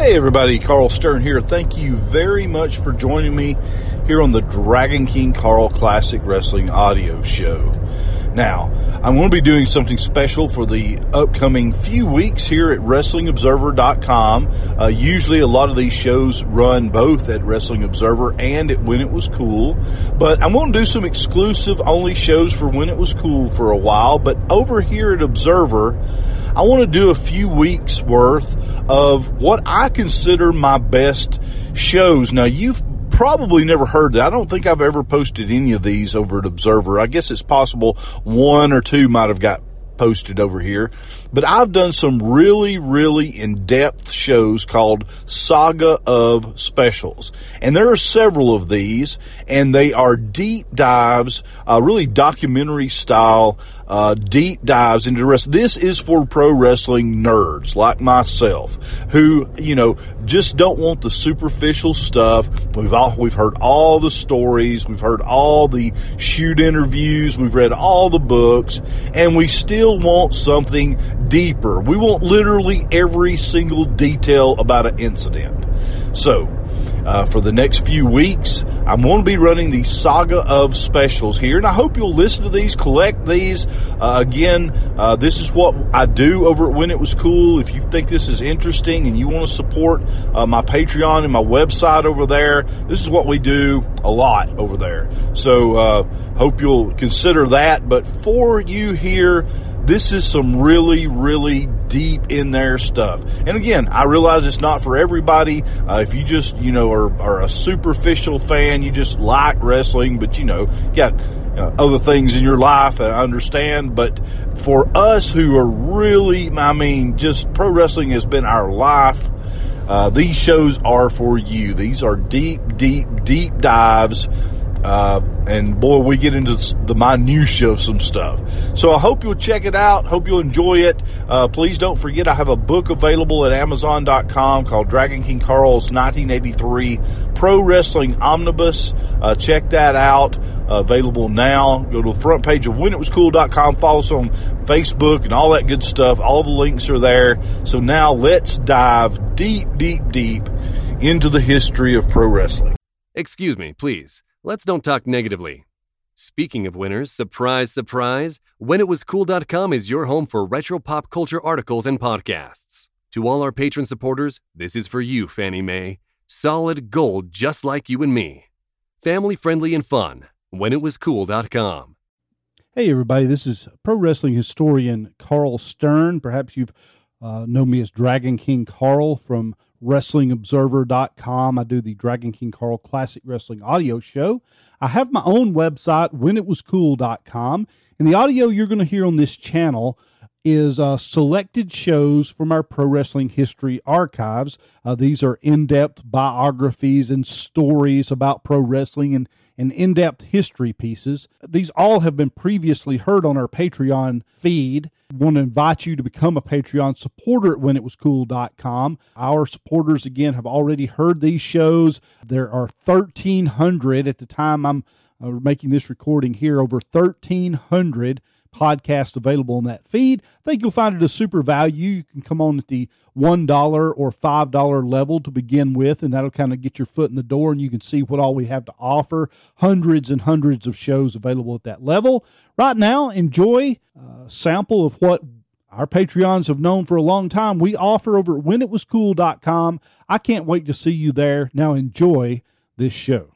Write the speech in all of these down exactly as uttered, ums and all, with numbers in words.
Hey everybody, Carl Stern here. Thank you very much for joining me here on the Dragon King Carl Classic Wrestling audio show. Now, I'm going to be doing something special for the upcoming few weeks here at Wrestling Observer dot com. Uh, usually a lot of these shows run both at Wrestling Observer and at When It Was Cool. But I'm going to do some exclusive only shows for When It Was Cool for a while. But over here at Observer, I want to do a few weeks worth of what I consider my best shows. Now, you've probably never heard that. I don't think I've ever posted any of these over at Observer. I guess it's possible one or two might have got posted over here. But I've done some really, really in-depth shows called Saga of Specials. And there are several of these, and they are deep dives, uh, really documentary style, uh, deep dives into the rest. This is for pro wrestling nerds like myself who, you know, just don't want the superficial stuff. We've all, we've heard all the stories. We've heard all the shoot interviews. We've read all the books, and we still want something deeper. We want literally every single detail about an incident. So, uh, for the next few weeks, I'm going to be running the Saga of Specials here, and I hope you'll listen to these, collect these. Uh, again, uh, this is what I do over at When It Was Cool. If you think this is interesting and you want to support uh, my Patreon and my website over there, this is what we do a lot over there. So, uh, hope you'll consider that. But for you here, this is some really, really deep in there stuff. And again, I realize it's not for everybody. Uh, if you just, you know, are, are a superficial fan, you just like wrestling, but, you know, got uh, other things in your life, I understand. But for us who are really, I mean, just pro wrestling has been our life, uh, these shows are for you. These are deep, deep, deep dives. Uh, and boy, we get into the minutia of some stuff. So I hope you'll check it out. Hope you'll enjoy it. Uh, please don't forget I have a book available at Amazon dot com called Dragon King Carl's nineteen eighty-three Pro Wrestling Omnibus. Uh, check that out. Uh, available now. Go to the front page of When It Was Cool dot com. Follow us on Facebook and all that good stuff. All the links are there. So now let's dive deep, deep, deep into the history of pro wrestling. Excuse me, please. Let's don't talk negatively. Speaking of winners, surprise, surprise, When It Was Cool dot com is your home for retro pop culture articles and podcasts. To all our patron supporters, this is for you, Fannie Mae. Solid gold just like you and me. Family-friendly and fun. When It Was Cool dot com. Hey everybody, this is pro wrestling historian Carl Stern. Perhaps you've uh, known me as Dragon King Carl from Wrestling Observer dot com. I do the Dragon King Carl Classic Wrestling audio show. I have my own website, When It Was Cool dot com, and the audio you're going to hear on this channel is uh, selected shows from our Pro Wrestling History archives. Uh, these are in-depth biographies and stories about pro wrestling and, and in-depth history pieces. These all have been previously heard on our Patreon feed. I want to invite you to become a Patreon supporter at When It Was Cool dot com. Our supporters, again, have already heard these shows. There are thirteen hundred at the time I'm uh, making this recording here, over thirteen hundred podcast available on that feed. I think you'll find it a super value. You can come on at the one dollar or five dollar level to begin with, and that'll kind of get your foot in the door, and you can see what all we have to offer. Hundreds and hundreds of shows available at that level. Right now, enjoy a sample of what our Patreons have known for a long time. We offer over at When It Was Cool dot com. I can't wait to see you there. Now enjoy this show.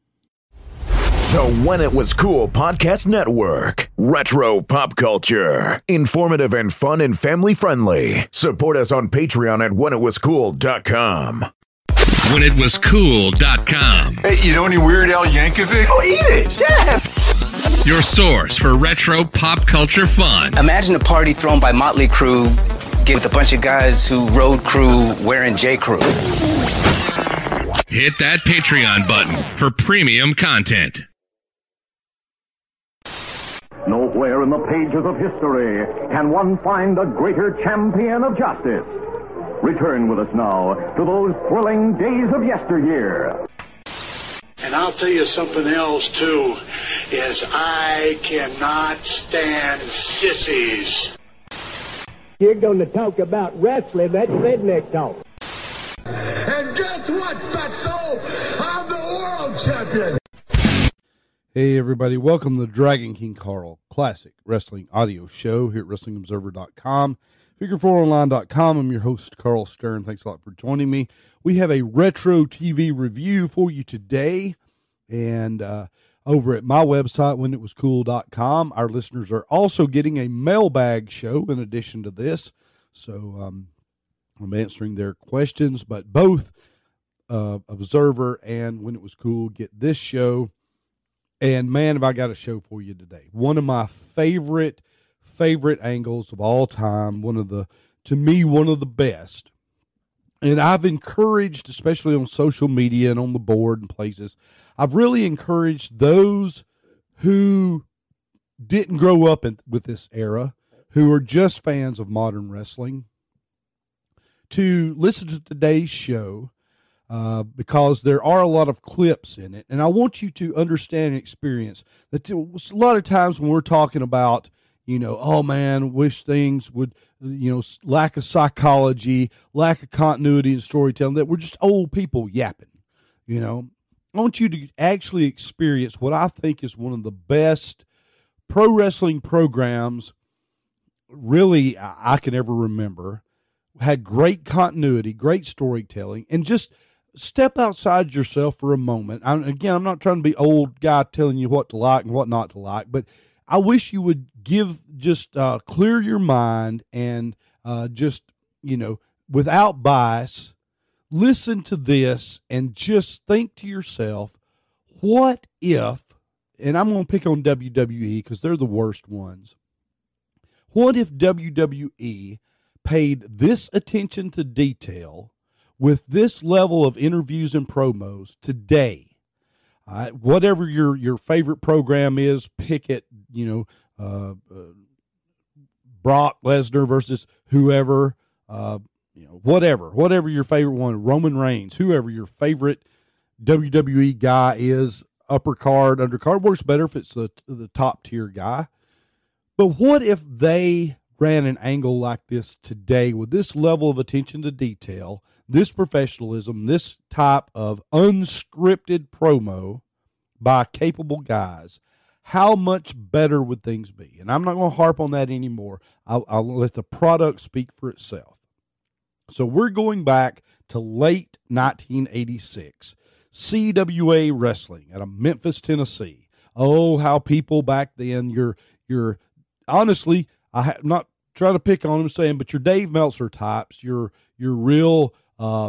The When It Was Cool Podcast Network. Retro pop culture. Informative and fun and family friendly. Support us on Patreon at When It Was Cool dot com. When It Was Cool dot com. Hey, you know any Weird Al Yankovic? Oh, eat it, Chef! Your source for retro pop culture fun. Imagine a party thrown by Motley Crue with a bunch of guys who road crew wearing J. Crew. Hit that Patreon button for premium content. Nowhere in the pages of history can one find a greater champion of justice. Return with us now to those thrilling days of yesteryear. And I'll tell you something else, too, is I cannot stand sissies. You're going to talk about wrestling, that's redneck talk. And guess what, fatso? I'm the world champion. Hey, everybody. Welcome to the Dragon King Carl Classic Wrestling Audio Show here at Wrestling Observer dot com. Figure four online dot com. I'm your host, Carl Stern. Thanks a lot for joining me. We have a retro T V review for you today. And uh, over at my website, when it was cool dot com, our listeners are also getting a mailbag show in addition to this. So um, I'm answering their questions. But both uh, Observer and When It Was Cool get this show. And, man, have I got a show for you today. One of my favorite, favorite angles of all time. One of the, to me, one of the best. And I've encouraged, especially on social media and on the board and places, I've really encouraged those who didn't grow up in, with this era, who are just fans of modern wrestling, to listen to today's show. Uh, because there are a lot of clips in it. And I want you to understand and experience that a lot of times when we're talking about, you know, oh, man, wish things would, you know, lack of psychology, lack of continuity and storytelling, that we're just old people yapping, you know. I want you to actually experience what I think is one of the best pro wrestling programs really I can ever remember. Had great continuity, great storytelling, and just step outside yourself for a moment. I'm, again, I'm not trying to be old guy telling you what to like and what not to like, but I wish you would give, just uh, clear your mind and uh, just, you know, without bias, listen to this and just think to yourself, what if, and I'm going to pick on W W E because they're the worst ones. What if W W E paid this attention to detail with this level of interviews and promos today? Uh, whatever your, your favorite program is, pick it, you know, uh, uh, Brock Lesnar versus whoever, uh, you know, whatever, whatever your favorite one, Roman Reigns, whoever your favorite W W E guy is, upper card, undercard, works better if it's the, the top tier guy. But what if they ran an angle like this today with this level of attention to detail, this professionalism, this type of unscripted promo by capable guys? How much better would things be? And I'm not going to harp on that anymore. I'll, I'll let the product speak for itself. So we're going back to late nineteen eighty-six, C W A Wrestling out of Memphis, Tennessee. Oh, how people back then, you're, you're honestly, I'm not trying to pick on him saying, but your Dave Meltzer types, your, your real uh,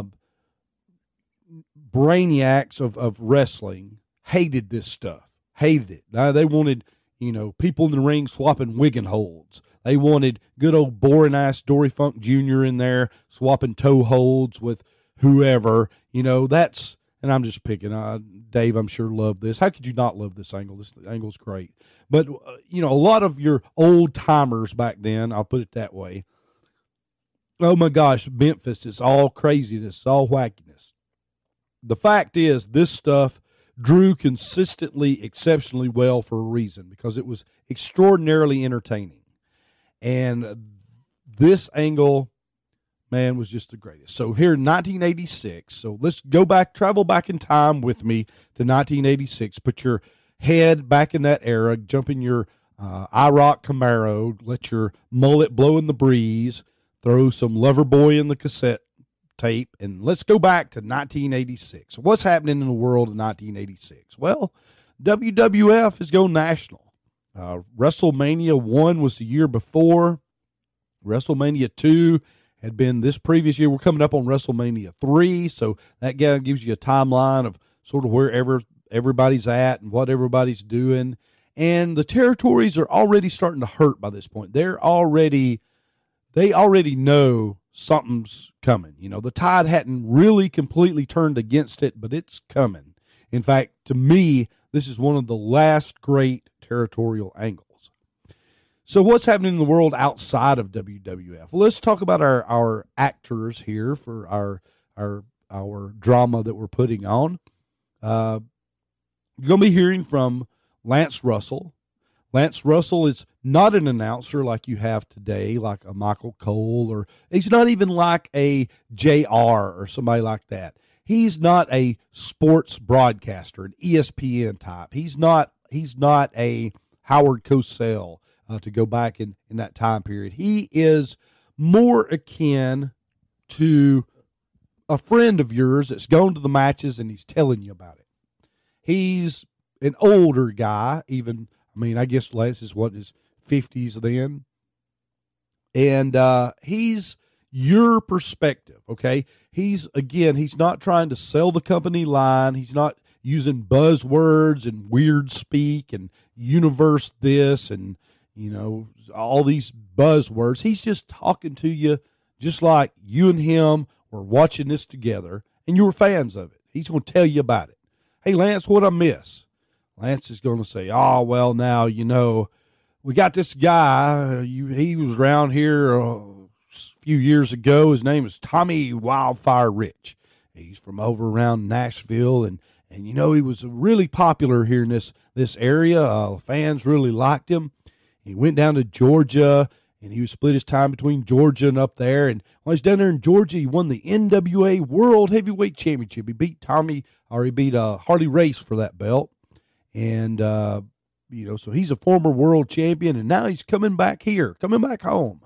brainiacs of, of wrestling hated this stuff, hated it. Now, they wanted, you know, people in the ring swapping Wigan holds. They wanted good old boring-ass Dory Funk Junior in there swapping toe holds with whoever. You know, that's, and I'm just picking. Uh, Dave, I'm sure, loved this. How could you not love this angle? This angle's great. But, uh, you know, a lot of your old-timers back then, I'll put it that way, oh, my gosh, Memphis, it's all craziness, it's all wackiness. The fact is, this stuff drew consistently, exceptionally well for a reason, because it was extraordinarily entertaining. And this angle, man, was just the greatest. So here in nineteen eighty-six, so let's go back, travel back in time with me to nineteen eighty-six. Put your head back in that era, jump in your uh, IROC Camaro, let your mullet blow in the breeze, throw some Loverboy in the cassette tape, and let's go back to nineteen eighty-six. What's happening in the world in nineteen eighty-six? Well, W W F is going national. Uh, WrestleMania one was the year before. WrestleMania two had been this previous year. We're coming up on WrestleMania three, so that gives you a timeline of sort of wherever everybody's at and what everybody's doing. And the territories are already starting to hurt by this point. They're already, they already know something's coming. You know, the tide hadn't really completely turned against it, but it's coming. In fact, to me, this is one of the last great territorial angles. So what's happening in the world outside of W W F? Well, let's talk about our, our actors here for our, our, our drama that we're putting on. Uh, you're going to be hearing from Lance Russell. Lance Russell is not an announcer like you have today, like a Michael Cole, or he's not even like a J R or somebody like that. he's not a sports broadcaster, an E S P N type. He's not he's not a Howard Cosell uh, to go back in, in that time period. He is more akin to a friend of yours that's gone to the matches and he's telling you about it. He's an older guy, even, I mean, I guess Lance is what, his fifties then. And uh, he's your perspective, okay? He's, again, he's not trying to sell the company line. He's not using buzzwords and weird speak and universe this and, you know, all these buzzwords. He's just talking to you just like you and him were watching this together and you were fans of it. He's going to tell you about it. Hey, Lance, what'd I miss? Lance is going to say, oh, well, now, you know, we got this guy. You, he was around here a few years ago. His name is Tommy Wildfire Rich. He's from over around Nashville, and, and you know, he was really popular here in this, this area. Uh, fans really liked him. He went down to Georgia, and he was split his time between Georgia and up there. And when he's down there in Georgia, he won the N W A World Heavyweight Championship. He beat Tommy, or he beat uh, Harley Race for that belt. And, uh, you know, so he's a former world champion, and now he's coming back here, coming back home.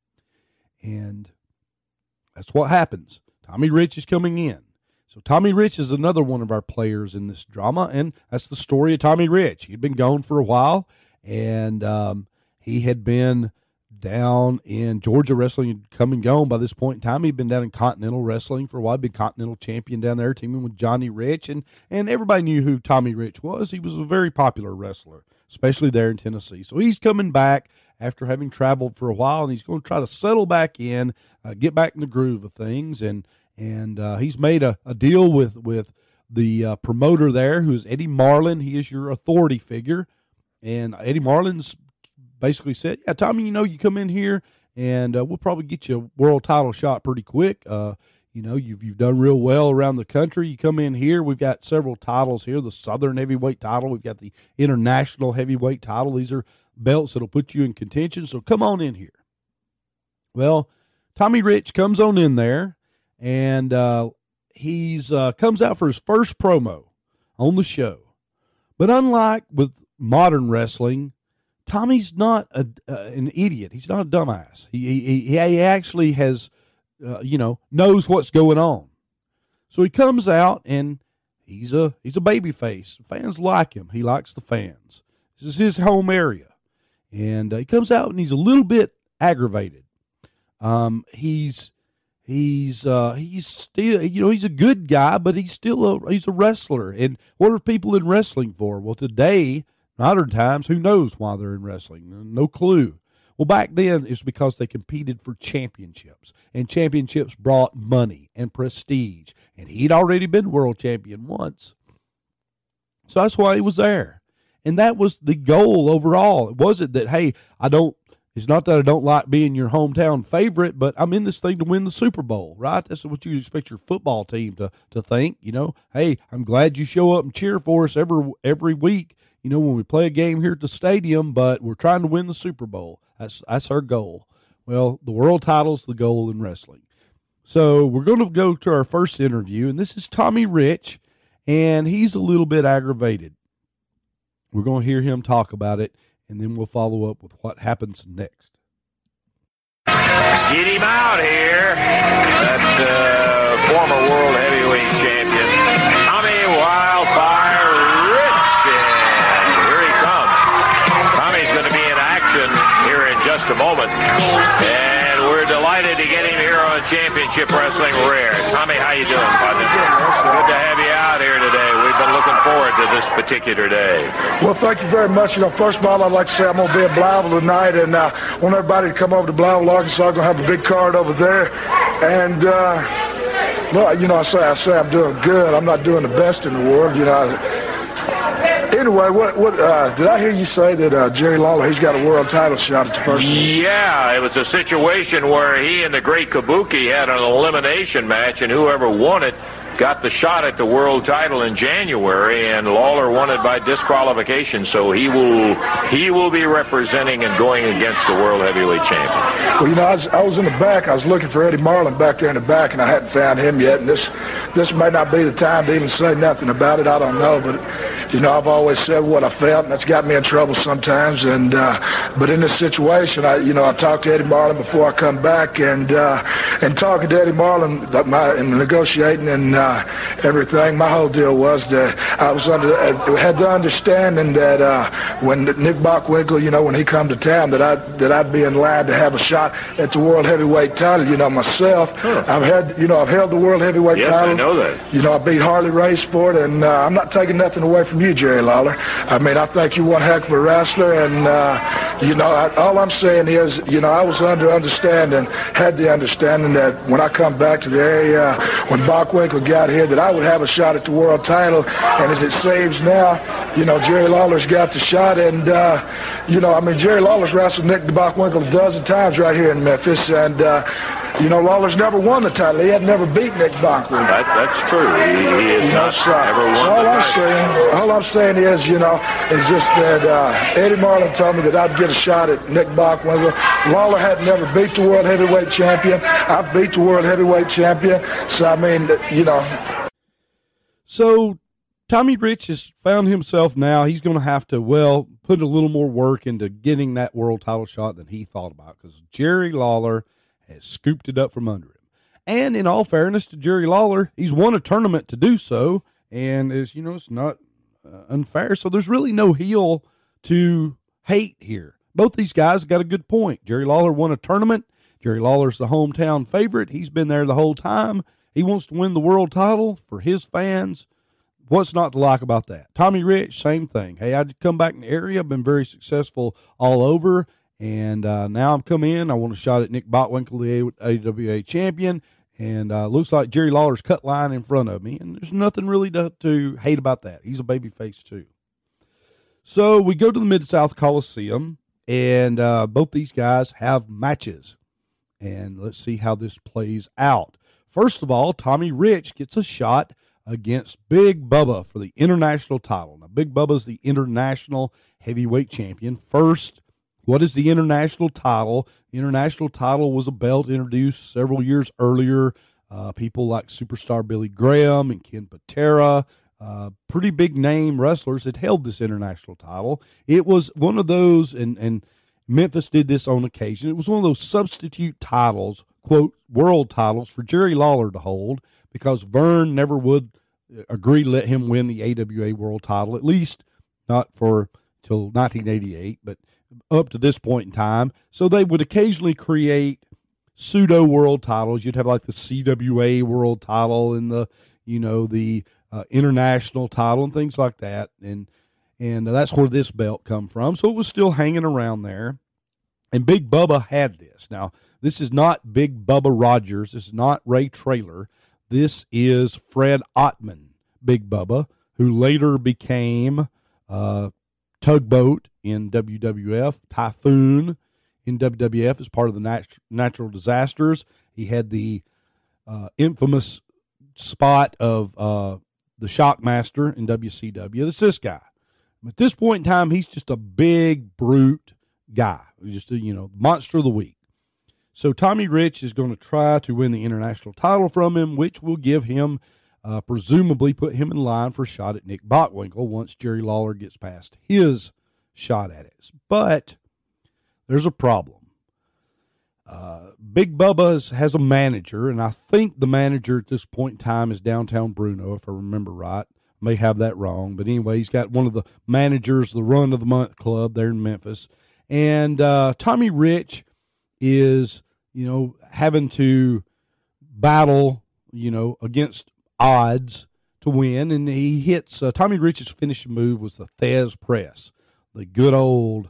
And that's what happens. Tommy Rich is coming in. So Tommy Rich is another one of our players in this drama, and that's the story of Tommy Rich. He'd been gone for a while, and um, he had been down in Georgia wrestling and come and gone by this point in time. He'd been down in Continental Wrestling for a while, been Continental champion down there, teaming with Johnny Rich, and, and everybody knew who Tommy Rich was. He was a very popular wrestler, especially there in Tennessee. So he's coming back after having traveled for a while, and he's going to try to settle back in, uh, get back in the groove of things, and and uh, he's made a, a deal with, with the uh, promoter there, who's Eddie Marlin. He is your authority figure, and Eddie Marlin's basically said, yeah, Tommy, you know, you come in here and uh, we'll probably get you a world title shot pretty quick. Uh, you know, you've, you've done real well around the country. You come in here, we've got several titles here, the Southern Heavyweight title. We've got the International Heavyweight title. These are belts that'll put you in contention. So come on in here. Well, Tommy Rich comes on in there, and uh, he's uh, comes out for his first promo on the show. But unlike with modern wrestling, Tommy's not a, uh, an idiot. He's not a dumbass. He he, he actually has, uh, you know, knows what's going on. So he comes out and he's a he's a baby face. Fans like him. He likes the fans. This is his home area, and uh, he comes out and he's a little bit aggravated. Um, he's he's uh, he's still, you know, he's a good guy, but he's still a he's a wrestler. And what are people in wrestling for? Well, today, modern times, who knows why they're in wrestling? No clue. Well, back then, it's because they competed for championships, and championships brought money and prestige, and he'd already been world champion once. So that's why he was there. And that was the goal overall. It wasn't that, hey, I don't, it's not that I don't like being your hometown favorite, but I'm in this thing to win the Super Bowl, right? That's what you expect your football team to, to think, you know. Hey, I'm glad you show up and cheer for us every every week, you know, when we play a game here at the stadium, but we're trying to win the Super Bowl. That's that's our goal. Well, the world title's the goal in wrestling. So we're going to go to our first interview, and this is Tommy Rich, and he's a little bit aggravated. We're going to hear him talk about it, and then we'll follow up with what happens next. Get him out here. That uh, former world heavyweight champion, Tommy Wildfire Rich. And here he comes. Tommy's going to be in action here in just a moment. And we're delighted to get him here on Championship Wrestling Rare. Tommy, how you doing, partner? Good to have you out here today. We've been looking forward to this particular day. Well, thank you very much. You know, first of all, I'd like to say I'm going to be at Blytheville tonight, and uh, I want everybody to come over to Blytheville, Arkansas. I'm going to have a big card over there. And, uh, well, you know, I say, I say I'm doing good. I'm not doing the best in the world, you know. Anyway, what, what uh, did I hear you say that uh, Jerry Lawler, he's got a world title shot at the first? Yeah, it was a situation where he and the great Kabuki had an elimination match, and whoever won it got the shot at the world title in January, and Lawler won it by disqualification. So he will he will be representing and going against the world heavyweight champion. Well, you know, I was, I was in the back. I was looking for Eddie Marlin back there in the back, and I hadn't found him yet. And this this may not be the time to even say nothing about it. I don't know, but you know, I've always said what I felt, and that's got me in trouble sometimes. And uh, but in this situation, I, you know, I talked to Eddie Marlin before I come back, and uh, and talking to Eddie Marlin, my, and negotiating and uh, everything. My whole deal was that I was under uh, had the understanding that uh, when Nick Bockwinkel, you know, when he come to town, that I that I'd be in line to have a shot at the world heavyweight title. You know, myself, huh. I've had, you know, I've held the world heavyweight yes, title. I know that. You know, I beat Harley Race for it, and uh, I'm not taking nothing away from you, Jerry Lawler. I mean, I think you're one heck of a wrestler, and uh, you know, I, all I'm saying is, you know, I was under understanding, had the understanding that when I come back to the area, when Bockwinkel got here, that I would have a shot at the world title. And as it seems now, you know, Jerry Lawler's got the shot, and uh, you know, I mean, Jerry Lawler's wrestled Nick Bockwinkel a dozen times right here in Memphis, and uh, you know, Lawler's never won the title. He had never beat Nick Bockwinkel. That, that's true. He, he has not so, ever won so all the I'm title. saying, all I'm saying is, you know, is just that uh, Eddie Marlin told me that I'd get a shot at Nick Bockwinkel. Lawler had never beat the world heavyweight champion. I beat the world heavyweight champion. So I mean, you know. So Tommy Rich has found himself now. He's going to have to, well, put a little more work into getting that world title shot than he thought about, because Jerry Lawler has scooped it up from under him. And in all fairness to Jerry Lawler, he's won a tournament to do so, and is, you know, it's not uh, unfair. So there's really no heel to hate here. Both these guys got a good point. Jerry Lawler won a tournament. Jerry Lawler's the hometown favorite. He's been there the whole time. He wants to win the world title for his fans. What's not to like about that? Tommy Rich, same thing. Hey, I'd come back in the area. I've been very successful all over. And uh, now I'm come in. I want a shot at Nick Bockwinkel, the A W A champion. And uh, looks like Jerry Lawler's cut line in front of me. And there's nothing really to, to hate about that. He's a babyface too. So we go to the Mid-South Coliseum. And uh, both these guys have matches. And let's see how this plays out. First of all, Tommy Rich gets a shot against Big Bubba for the international title. Now, Big Bubba's the international heavyweight champion. First, what is the international title? The international title was a belt introduced several years earlier. Uh, people like superstar Billy Graham and Ken Patera, uh, pretty big name wrestlers had held this international title. It was one of those, and, and Memphis did this on occasion. It was one of those substitute titles, quote, world titles for Jerry Lawler to hold, because Vern never would agree to let him win the A W A world title, at least not for till nineteen eighty-eight, but up to this point in time. So they would occasionally create pseudo world titles. You'd have like the C W A world title and the, you know, the uh, international title and things like that. And, and that's where this belt come from. So it was still hanging around there. And Big Bubba had this. Now, this is not Big Bubba Rogers. This is not Ray Traylor. This is Fred Ottman, Big Bubba, who later became uh, Tugboat in W W F, Typhoon in W W F as part of the nat- natural disasters. He had the uh, infamous spot of uh, the Shockmaster in W C W. That's this guy. At this point in time, he's just a big, brute guy. Just a, you know, monster of the week. So Tommy Rich is going to try to win the international title from him, which will give him, uh, presumably put him in line for a shot at Nick Bockwinkel once Jerry Lawler gets past his shot at it. But there's a problem. Uh, Big Bubba has a manager, and I think the manager at this point in time is Downtown Bruno, if I remember right. I may have that wrong, but anyway, he's got one of the managers, the Run of the Month Club there in Memphis. And uh, Tommy Rich is, you know, having to battle, you know, against odds to win, and he hits uh, Tommy Rich's finishing move was the Thez Press, the good old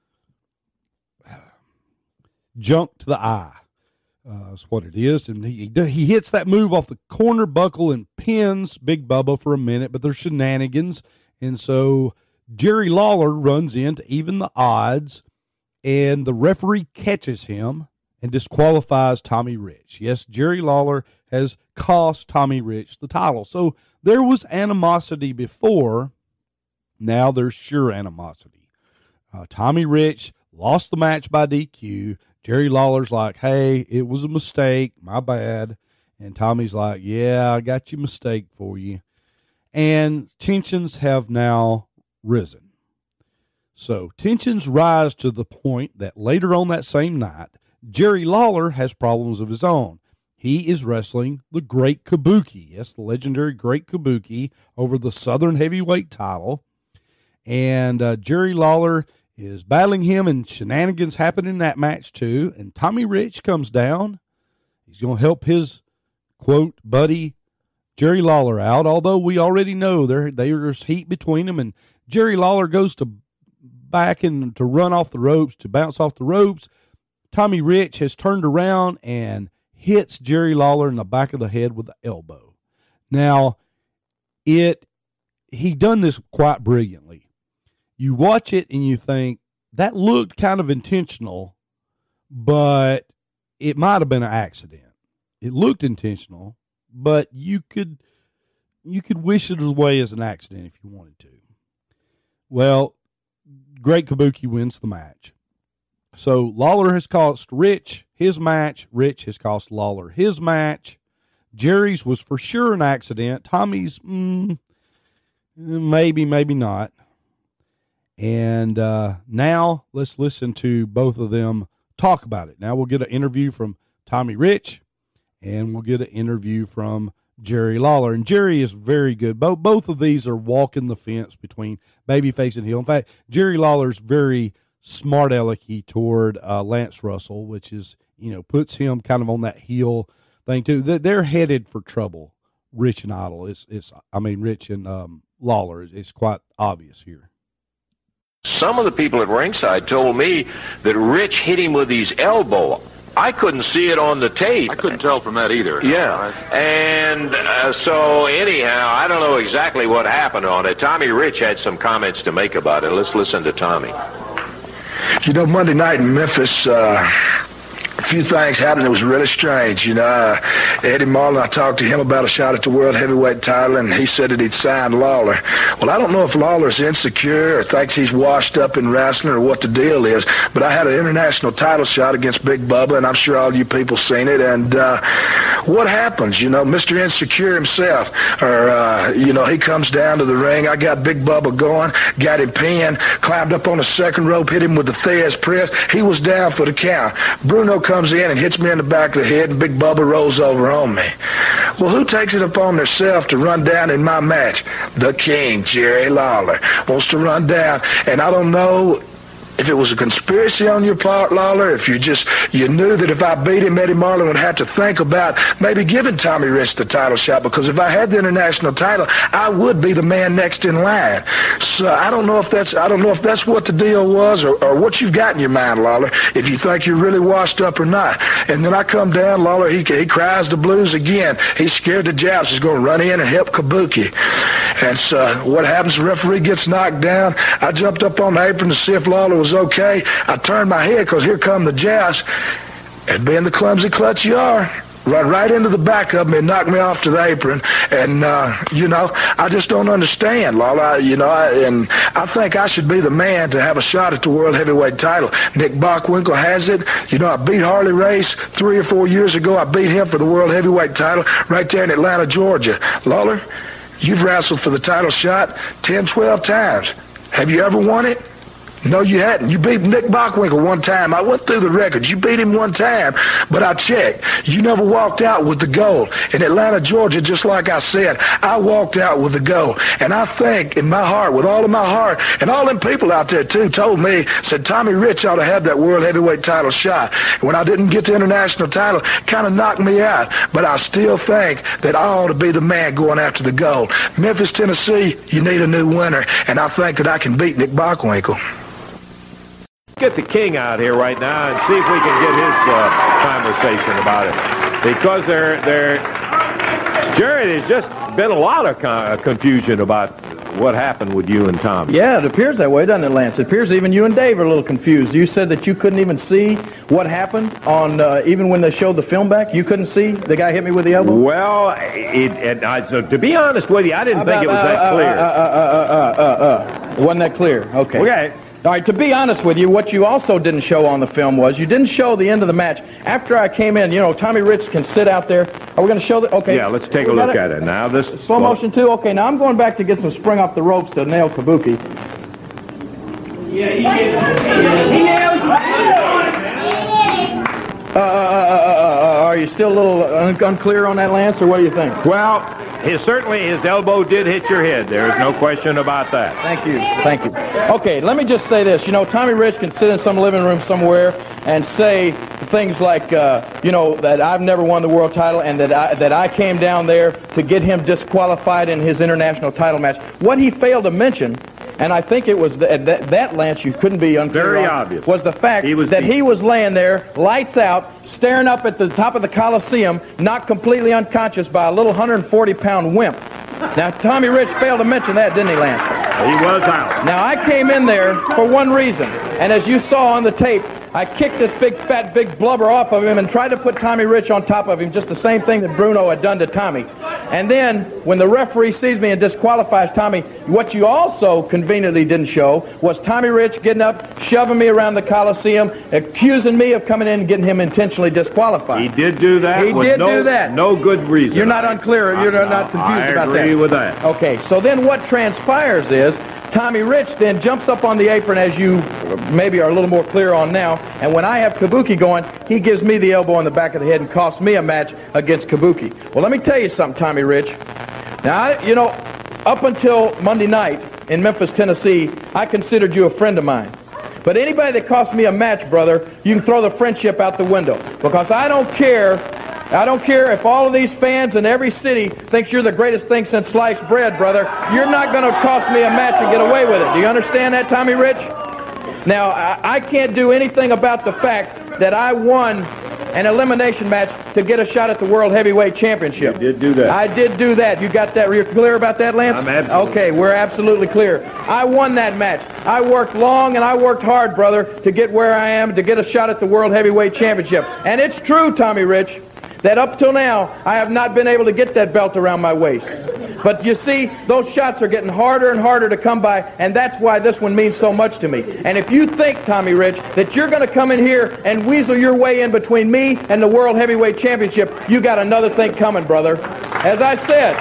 jump to the eye. Uh, that's what it is, and he he hits that move off the corner buckle and pins Big Bubba for a minute, but there's shenanigans, and so Jerry Lawler runs in to even the odds, and the referee catches him and disqualifies Tommy Rich. Yes, Jerry Lawler has cost Tommy Rich the title. So there was animosity before. Now there's sure animosity. Uh, Tommy Rich lost the match by D Q. Jerry Lawler's like, hey, it was a mistake, my bad. And Tommy's like, yeah, I got your mistake for you. And tensions have now risen. So tensions rise to the point that later on that same night, Jerry Lawler has problems of his own. He is wrestling the Great Kabuki. Yes, the legendary Great Kabuki over the Southern Heavyweight title. And uh, Jerry Lawler is battling him, and shenanigans happen in that match too. And Tommy Rich comes down. He's going to help his, quote, buddy Jerry Lawler out, although we already know there there's heat between them. And Jerry Lawler goes to back and to run off the ropes, to bounce off the ropes. Tommy Rich has turned around and hits Jerry Lawler in the back of the head with the elbow. Now, it he done this quite brilliantly. You watch it and you think, that looked kind of intentional, but it might have been an accident. It looked intentional, but you could you could wish it away as an accident if you wanted to. Well, Great Kabuki wins the match. So Lawler has cost Rich his match. Rich has cost Lawler his match. Jerry's was for sure an accident. Tommy's, mm, maybe, maybe not. And uh, now let's listen to both of them talk about it. Now we'll get an interview from Tommy Rich, and we'll get an interview from Jerry Lawler. And Jerry is very good. Both both of these are walking the fence between babyface and heel. In fact, Jerry Lawler's very smart alecky toward uh, Lance Russell, which is, you know, puts him kind of on that heel thing too. They're headed for trouble, Rich and Idol. It's, it's I mean, Rich and um, Lawler. It's quite obvious here. Some of the people at ringside told me that Rich hit him with his elbow. I couldn't see it on the tape. I couldn't tell from that either. Yeah. And uh, so anyhow, I don't know exactly what happened on it. Tommy Rich had some comments to make about it. Let's listen to Tommy. You know, Monday night in Memphis, uh, a few things happened that was really strange. You know, uh, Eddie Marlin, I talked to him about a shot at the World Heavyweight title, and he said that he'd signed Lawler. Well, I don't know if Lawler's insecure or thinks he's washed up in wrestling or what the deal is, but I had an international title shot against Big Bubba, and I'm sure all you people seen it. And uh, what happens? You know, Mister Insecure himself, or, uh, you know, he comes down to the ring. I got Big Bubba going, got him pinned, climbed up on the second rope, hit him with the Thez press. He was down for the count. Bruno comes in and hits me in the back of the head, and Big Bubba rolls over on me. Well, who takes it upon themselves to run down in my match? The King, Jerry Lawler, wants to run down, and I don't know if it was a conspiracy on your part, Lawler, if you just, you knew that if I beat him, Eddie Marlin would have to think about maybe giving Tommy Rich the title shot, because if I had the international title, I would be the man next in line. So I don't know if that's, I don't know if that's what the deal was, or, or what you've got in your mind, Lawler, if you think you're really washed up or not. And then I come down, Lawler, he, he cries the blues again. He's scared to death. He's going to run in and help Kabuki. And so what happens, the referee gets knocked down. I jumped up on the apron to see if Lawler was okay. I turned my head because here come the Jazz, and being the clumsy klutz you are, run right into the back of me and knocked me off to the apron. And uh, you know, I just don't understand, Lawler. I, you know, I, and I think I should be the man to have a shot at the World Heavyweight title. Nick Bockwinkel has it. You know, I beat Harley Race three or four years ago. I beat him for the World Heavyweight title right there in Atlanta, Georgia. Lawler, you've wrestled for the title shot ten, twelve times. Have you ever won it? No, you hadn't. You beat Nick Bockwinkel one time. I went through the records. You beat him one time, but I checked. You never walked out with the gold. In Atlanta, Georgia, just like I said, I walked out with the gold. And I think in my heart, with all of my heart, and all them people out there too told me, said Tommy Rich ought to have that World Heavyweight title shot. When I didn't get the international title, kind of knocked me out. But I still think that I ought to be the man going after the gold. Memphis, Tennessee, you need a new winner, and I think that I can beat Nick Bockwinkel. Get the King out here right now and see if we can get his uh, conversation about it. Because there, there, Jerry, there's just been a lot of con- confusion about what happened with you and Tommy. Yeah, it appears that way, doesn't it, Lance? It appears even you and Dave are a little confused. You said that you couldn't even see what happened on, uh, even when they showed the film back, you couldn't see the guy hit me with the elbow? Well, it, it, I, so to be honest with you, I didn't About, think it was that uh, clear. Uh, uh, uh, uh, uh, uh, uh. It wasn't that clear. Okay. Okay. All right, to be honest with you, what you also didn't show on the film was you didn't show the end of the match. After I came in, you know, Tommy Rich can sit out there. Are we going to show the... Okay. Yeah, let's take a We got look at it. Now, this... Slow well, motion, too? Okay, now I'm going back to get some spring off the ropes to nail Kabuki. Yeah, he uh, uh, uh, uh, uh, are you still a little un unclear on that, Lance, or what do you think? Well, his, certainly his elbow did hit your head. There is no question about that. Thank you. Thank you. Okay, let me just say this. You know, Tommy Rich can sit in some living room somewhere and say things like, uh, you know, that I've never won the world title and that I, that I came down there to get him disqualified in his international title match. What he failed to mention, and I think it was th that, that, Lance, you couldn't be unclear Very on, obvious. was the fact he was that deep. he was laying there, lights out, staring up at the top of the Coliseum, knocked completely unconscious by a little one hundred forty pound wimp. Now, Tommy Rich failed to mention that, didn't he, Lance? He was out. Now, I came in there for one reason, and as you saw on the tape, I kicked this big, fat, big blubber off of him and tried to put Tommy Rich on top of him, just the same thing that Bruno had done to Tommy. And then, when the referee sees me and disqualifies Tommy, what you also conveniently didn't show was Tommy Rich getting up, shoving me around the Coliseum, accusing me of coming in and getting him intentionally disqualified. He did do that. He with did no, do that. No good reason. You're not unclear. You're I, not confused I about that. I agree with that. Okay, so then what transpires is Tommy Rich then jumps up on the apron, as you maybe are a little more clear on now, and when I have Kabuki going, he gives me the elbow in the back of the head and costs me a match against Kabuki. Well, let me tell you something, Tommy Rich. Now, I, you know, up until Monday night in Memphis, Tennessee, I considered you a friend of mine. But anybody that costs me a match, brother, you can throw the friendship out the window. Because I don't care, I don't care if all of these fans in every city thinks you're the greatest thing since sliced bread, brother. You're not going to cost me a match and get away with it. Do you understand that, Tommy Rich? Now, I, I can't do anything about the fact that I won an elimination match to get a shot at the World Heavyweight Championship. You did do that. I did do that. You got that? Are you clear about that, Lance? I'm absolutely. Okay, we're absolutely clear. I won that match. I worked long and I worked hard, brother, to get where I am, to get a shot at the World Heavyweight Championship. And it's true, Tommy Rich, that up till now, I have not been able to get that belt around my waist. But you see, those shots are getting harder and harder to come by, and that's why this one means so much to me. And if you think, Tommy Rich, that you're going to come in here and weasel your way in between me and the World Heavyweight Championship, you got another thing coming, brother. As I said,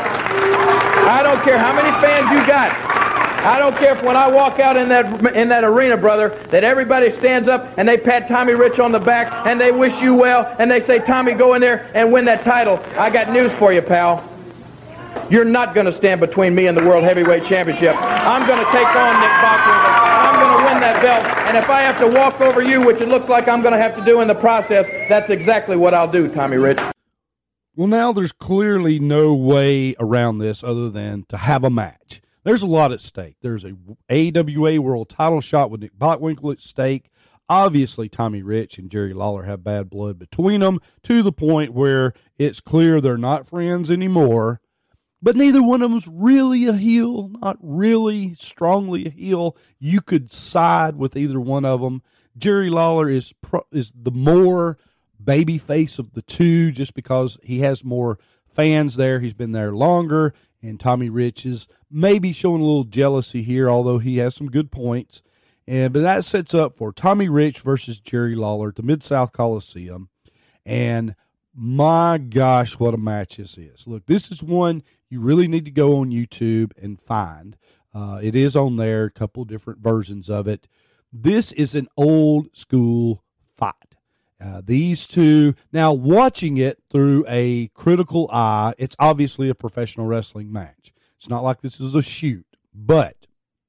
I don't care how many fans you got. I don't care if when I walk out in that in that arena, brother, that everybody stands up and they pat Tommy Rich on the back and they wish you well and they say, Tommy, go in there and win that title. I got news for you, pal. You're not going to stand between me and the World Heavyweight Championship. I'm going to take on Nick Bockwinkel. I'm going to win that belt. And if I have to walk over you, which it looks like I'm going to have to do in the process, that's exactly what I'll do, Tommy Rich. Well, now there's clearly no way around this other than to have a match. There's a lot at stake. There's a A W A World title shot with Nick Bockwinkel at stake. Obviously, Tommy Rich and Jerry Lawler have bad blood between them to the point where it's clear they're not friends anymore. But neither one of them's really a heel, not really strongly a heel. You could side with either one of them. Jerry Lawler is pro, is the more baby face of the two just because he has more fans there. He's been there longer. And Tommy Rich is maybe showing a little jealousy here, although he has some good points. And but that sets up for Tommy Rich versus Jerry Lawler at the Mid-South Coliseum. And my gosh, what a match this is. Look, this is one you really need to go on YouTube and find. Uh, it is on there, a couple different versions of it. This is an old school fight. Uh, these two, now watching it through a critical eye, it's obviously a professional wrestling match. It's not like this is a shoot, but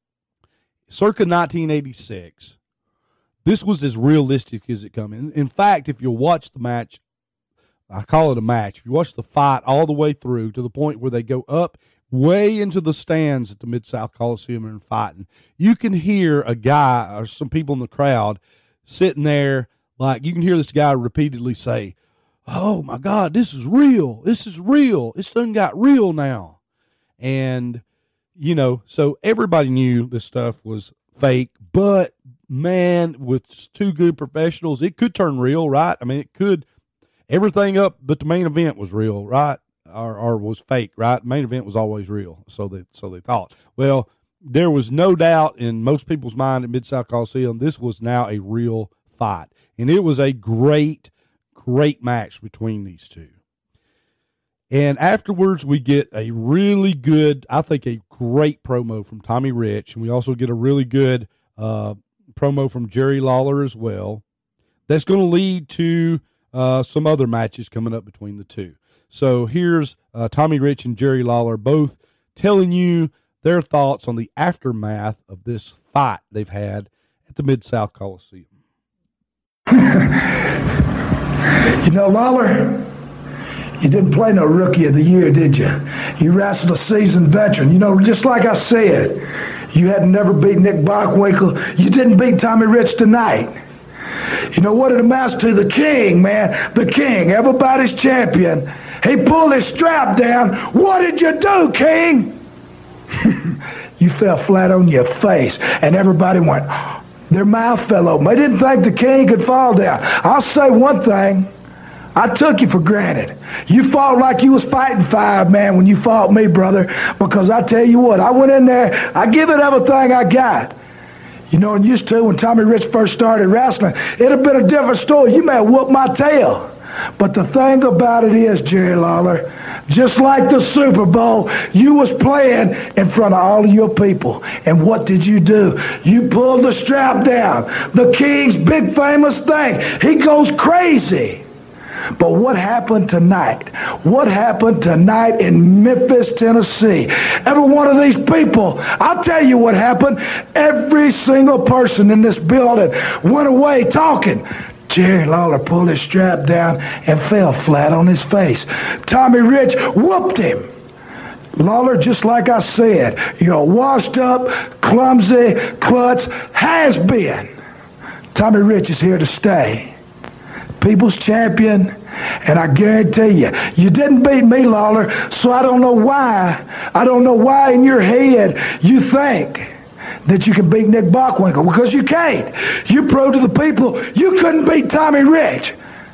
circa nineteen eighty-six, this was as realistic as it come in. In fact, if you watch the match, I call it a match. If you watch the fight all the way through to the point where they go up way into the stands at the Mid-South Coliseum and fighting, you can hear a guy or some people in the crowd sitting there. Like, you can hear this guy repeatedly say, oh, my God, this is real. This is real. It's done got real now. And you know, so everybody knew this stuff was fake, but man, with two good professionals, it could turn real, right? I mean, it could, everything up but the main event was real, right? Or, or was fake, right? The main event was always real, so they, so they thought. Well, there was no doubt in most people's mind at Mid-South Coliseum, this was now a real fight. And it was a great, great match between these two. And afterwards, we get a really good, I think a great promo from Tommy Rich. And we also get a really good uh, promo from Jerry Lawler as well. That's going to lead to uh, some other matches coming up between the two. So here's uh, Tommy Rich and Jerry Lawler both telling you their thoughts on the aftermath of this fight they've had at the Mid-South Coliseum. You know, Lawler, you didn't play no Rookie of the Year, did you? You wrestled a seasoned veteran. You know, just like I said, you had never beat Nick Bockwinkel. You didn't beat Tommy Rich tonight. You know what it amounts to? The king, man. The king, everybody's champion. He pulled his strap down. What did you do, King? You fell flat on your face, and everybody went, their mouth fell open. They didn't think the king could fall down. I'll say one thing. I took you for granted. You fought like you was fighting five, man, when you fought me, brother, because I tell you what, I went in there, I give it everything I got. You know, and used to, when Tommy Rich first started wrestling, it'd have been a different story. You may have whooped my tail. But the thing about it is, Jerry Lawler, just like the Super Bowl, you was playing in front of all of your people. And what did you do? You pulled the strap down. The king's big famous thing. He goes crazy. But what happened tonight? What happened tonight in Memphis, Tennessee? Every one of these people, I'll tell you what happened. Every single person in this building went away talking. Jerry Lawler pulled his strap down and fell flat on his face. Tommy Rich whooped him. Lawler, just like I said, you're washed up, clumsy, klutz, has been. Tommy Rich is here to stay. People's champion, and I guarantee you, you didn't beat me, Lawler, so I don't know why, I don't know why in your head you think that you can beat Nick Bockwinkel, because you can't. You proved to the people you couldn't beat Tommy Rich.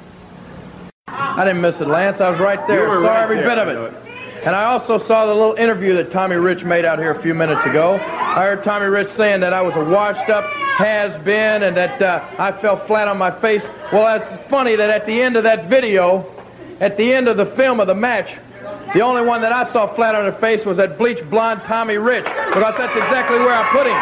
I didn't miss it, Lance. I was right there. Saw right every there. bit of it. And I also saw the little interview that Tommy Rich made out here a few minutes ago. I heard Tommy Rich saying that I was a washed-up has-been and that uh, I fell flat on my face. Well, that's funny that at the end of that video, at the end of the film of the match, the only one that I saw flat on her face was that bleached blonde Tommy Rich, because that's exactly where I put him.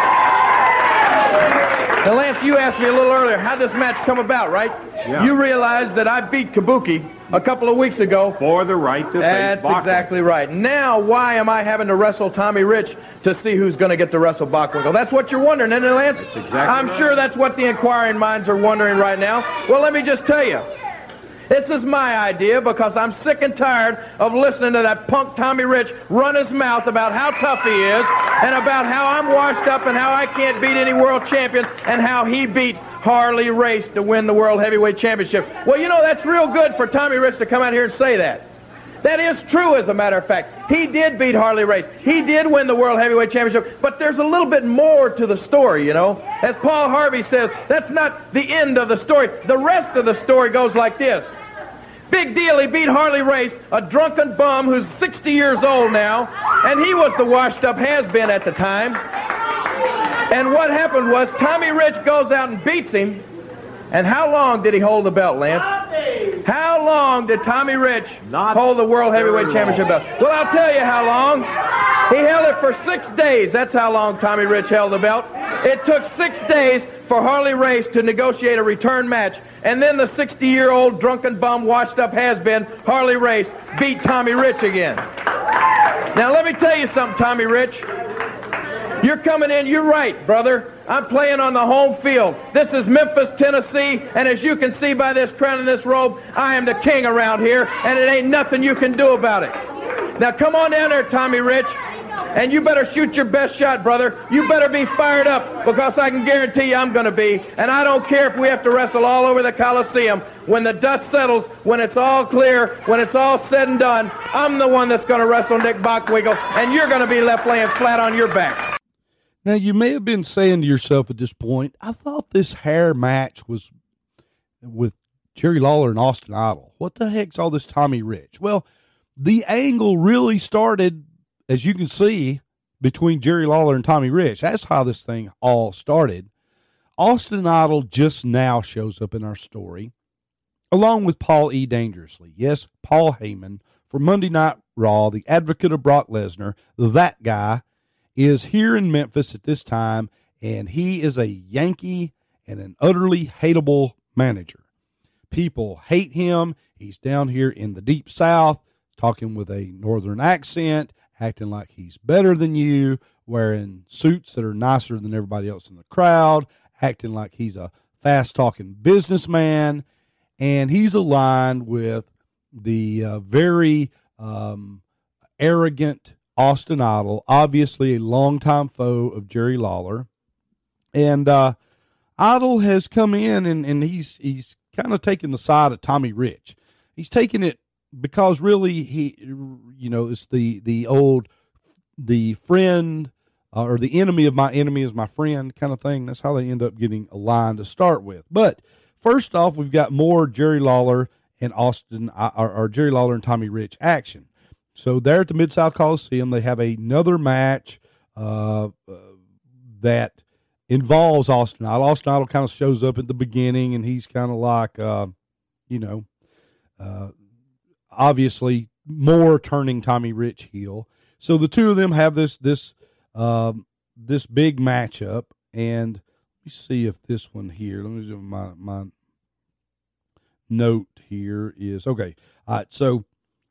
Now, Lance, you asked me a little earlier, how did this match come about, right? Yeah. You realized that I beat Kabuki a couple of weeks ago. For the right to face That's Bockwinkel. exactly right. Now, why am I having to wrestle Tommy Rich to see who's going to get to wrestle Bockwinkel? That's what you're wondering, isn't it, Lance? That's exactly I'm right. sure that's what the inquiring minds are wondering right now. Well, let me just tell you. This is my idea, because I'm sick and tired of listening to that punk Tommy Rich run his mouth about how tough he is and about how I'm washed up and how I can't beat any world champion and how he beat Harley Race to win the World Heavyweight Championship. Well, you know, that's real good for Tommy Rich to come out here and say that. That is true, as a matter of fact. He did beat Harley Race. He did win the World Heavyweight Championship. But there's a little bit more to the story, you know. As Paul Harvey says, that's not the end of the story. The rest of the story goes like this. Big deal, he beat Harley Race, a drunken bum who's sixty years old now, and he was the washed-up has-been at the time. And what happened was Tommy Rich goes out and beats him, and how long did he hold the belt, Lance? How long did Tommy Rich Not hold the World Heavyweight long. Championship belt? Well, I'll tell you how long. He held it for six days. That's how long Tommy Rich held the belt. It took six days for Harley Race to negotiate a return match. And then the sixty-year-old drunken bum washed-up has-been, Harley Race, beat Tommy Rich again. Now, let me tell you something, Tommy Rich. You're coming in, you're right, brother. I'm playing on the home field. This is Memphis, Tennessee, and as you can see by this crown and this robe, I am the king around here, and it ain't nothing you can do about it. Now, come on down there, Tommy Rich. And you better shoot your best shot, brother. You better be fired up, because I can guarantee you I'm going to be. And I don't care if we have to wrestle all over the Coliseum. When the dust settles, when it's all clear, when it's all said and done, I'm the one that's going to wrestle Nick Bockwinkel, and you're going to be left laying flat on your back. Now, you may have been saying to yourself at this point, I thought this hair match was with Jerry Lawler and Austin Idol. What the heck's all this Tommy Rich? Well, the angle really started, as you can see, between Jerry Lawler and Tommy Rich. That's how this thing all started. Austin Idol just now shows up in our story, along with Paul E. Dangerously. Yes, Paul Heyman for Monday Night Raw, the advocate of Brock Lesnar. That guy is here in Memphis at this time, and he is a Yankee and an utterly hateable manager. People hate him. He's down here in the Deep South, talking with a northern accent, acting like he's better than you, wearing suits that are nicer than everybody else in the crowd, acting like he's a fast-talking businessman, and he's aligned with the uh, very um, arrogant Austin Idol, obviously a longtime foe of Jerry Lawler. And uh, Idol has come in, and, and he's he's kind of taken the side of Tommy Rich. He's taken it because really he, you know, it's the, the old, the friend uh, or the enemy of my enemy is my friend kind of thing. That's how they end up getting aligned to start with. But first off, we've got more Jerry Lawler and Austin, or, or Jerry Lawler and Tommy Rich action. So there at the Mid-South Coliseum, they have another match uh, uh, that involves Austin Idol. Austin Idol kind of shows up at the beginning, and he's kind of like, uh, you know, uh, obviously more turning Tommy Rich heel. So the two of them have this this um, this big matchup, and let me see if this one here. Let me do my my note here is okay. All right, so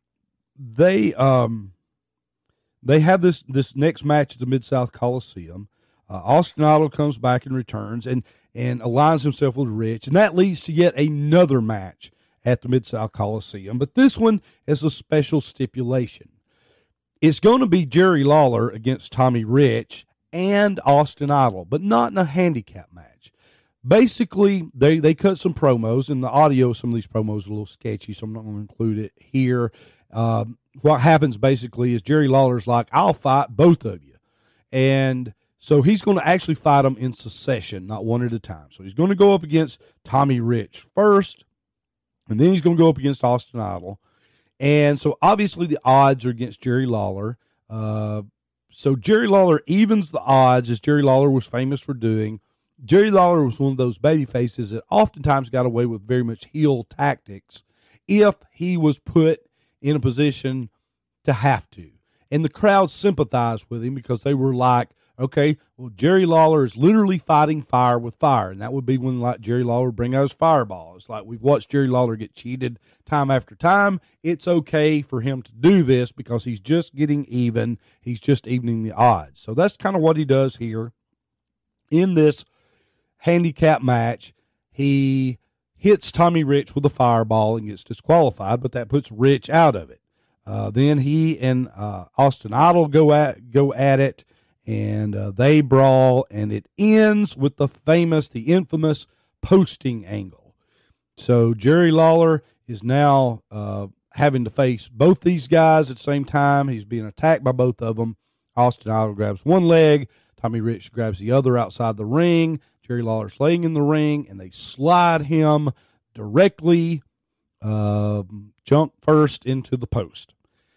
they um they have this this next match at the Mid-South Coliseum. Uh, Austin Idol comes back and returns and and aligns himself with Rich, and that leads to yet another match at the Mid-South Coliseum. But this one is a special stipulation. It's going to be Jerry Lawler against Tommy Rich and Austin Idol, but not in a handicap match. Basically, they, they cut some promos, and the audio of some of these promos are a little sketchy, so I'm not going to include it here. Um, what happens basically is Jerry Lawler's like, I'll fight both of you. And so he's going to actually fight them in succession, not one at a time. So he's going to go up against Tommy Rich first, and then he's going to go up against Austin Idol. And so obviously the odds are against Jerry Lawler. Uh, so Jerry Lawler evens the odds, as Jerry Lawler was famous for doing. Jerry Lawler was one of those baby faces that oftentimes got away with very much heel tactics if he was put in a position to have to. And the crowd sympathized with him because they were like, okay, well, Jerry Lawler is literally fighting fire with fire. And that would be when like Jerry Lawler would bring out his fireball. It's like we've watched Jerry Lawler get cheated time after time. It's okay for him to do this because he's just getting even. He's just evening the odds. So that's kind of what he does here. In this handicap match, he hits Tommy Rich with a fireball and gets disqualified, but that puts Rich out of it. Uh, then he and uh, Austin Idol go at go at it, and uh, they brawl, and it ends with the famous, the infamous posting angle. So Jerry Lawler is now uh, having to face both these guys at the same time. He's being attacked by both of them. Austin Idol grabs one leg. Tommy Rich grabs the other outside the ring. Jerry Lawler's laying in the ring, and they slide him directly uh, jump first into the post.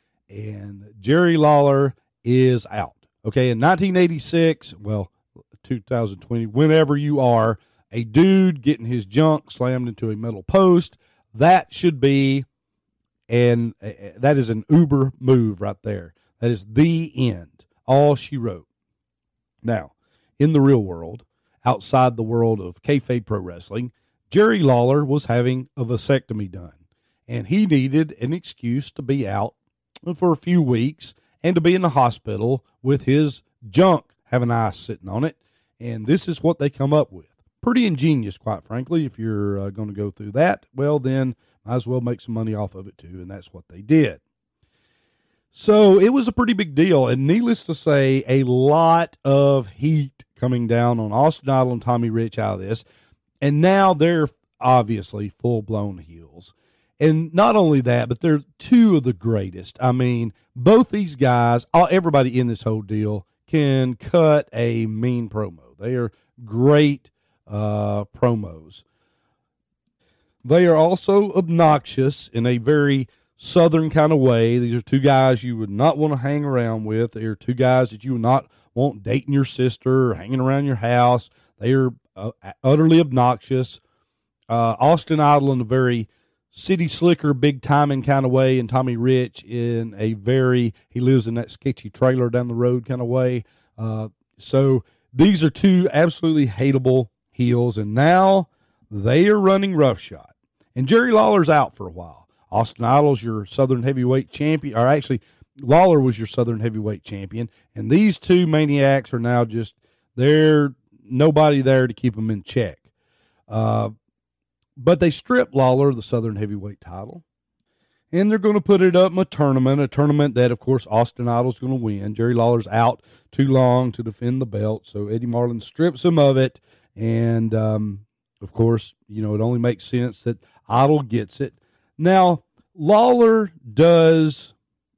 And Jerry Lawler is out. Okay, in nineteen eighty-six, well, two thousand twenty, whenever you are, a dude getting his junk slammed into a metal post, that should be, and uh, that is an uber move right there. That is the end. All she wrote. Now, in the real world, outside the world of kayfabe pro wrestling, Jerry Lawler was having a vasectomy done, and he needed an excuse to be out for a few weeks and to be in the hospital with his junk having ice sitting on it, and this is what they come up with. Pretty ingenious, quite frankly. If you're uh, going to go through that, well, then might as well make some money off of it, too, and that's what they did. So it was a pretty big deal, and needless to say, a lot of heat coming down on Austin Idol and Tommy Rich out of this, and now they're obviously full-blown heels. And not only that, but they're two of the greatest. I mean, both these guys, all, everybody in this whole deal can cut a mean promo. They are great uh, promos. They are also obnoxious in a very Southern kind of way. These are two guys you would not want to hang around with. They are two guys that you would not want dating your sister or hanging around your house. They are uh, utterly obnoxious. Uh, Austin Idol in a very city slicker, big timing kind of way, and Tommy Rich in a very, he lives in that sketchy trailer down the road kind of way. Uh, so these are two absolutely hateable heels, and now they are running roughshod. And Jerry Lawler's out for a while. Austin Idol's your Southern Heavyweight champion, or actually, Lawler was your Southern Heavyweight champion, and these two maniacs are now just, they're nobody there to keep them in check. Uh, but they stripped Lawler of the Southern Heavyweight title, and they're going to put it up in a tournament, a tournament that, of course, Austin Idol's going to win. Jerry Lawler's out too long to defend the belt, so Eddie Marlin strips him of it, and, um, of course, you know, it only makes sense that Idol gets it. Now, Lawler does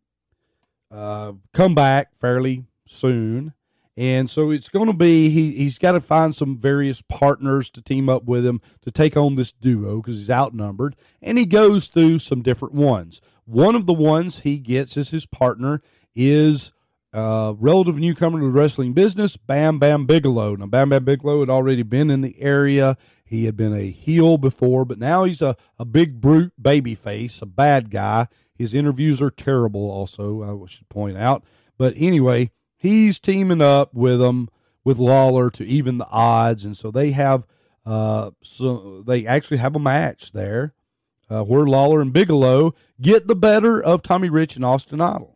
uh, come back fairly soon, and so it's going to be, he, he's got to find some various partners to team up with him to take on this duo because he's outnumbered, and he goes through some different ones. One of the ones he gets as his partner is uh, relative newcomer to the wrestling business, Bam Bam Bigelow. Now, Bam Bam Bigelow had already been in the area. He had been a heel before, but now he's a, a big brute baby face, a bad guy. His interviews are terrible also, I should point out. But anyway, he's teaming up with him, with Lawler to even the odds, and so they have uh, so they actually have a match there uh, where Lawler and Bigelow get the better of Tommy Rich and Austin Idol.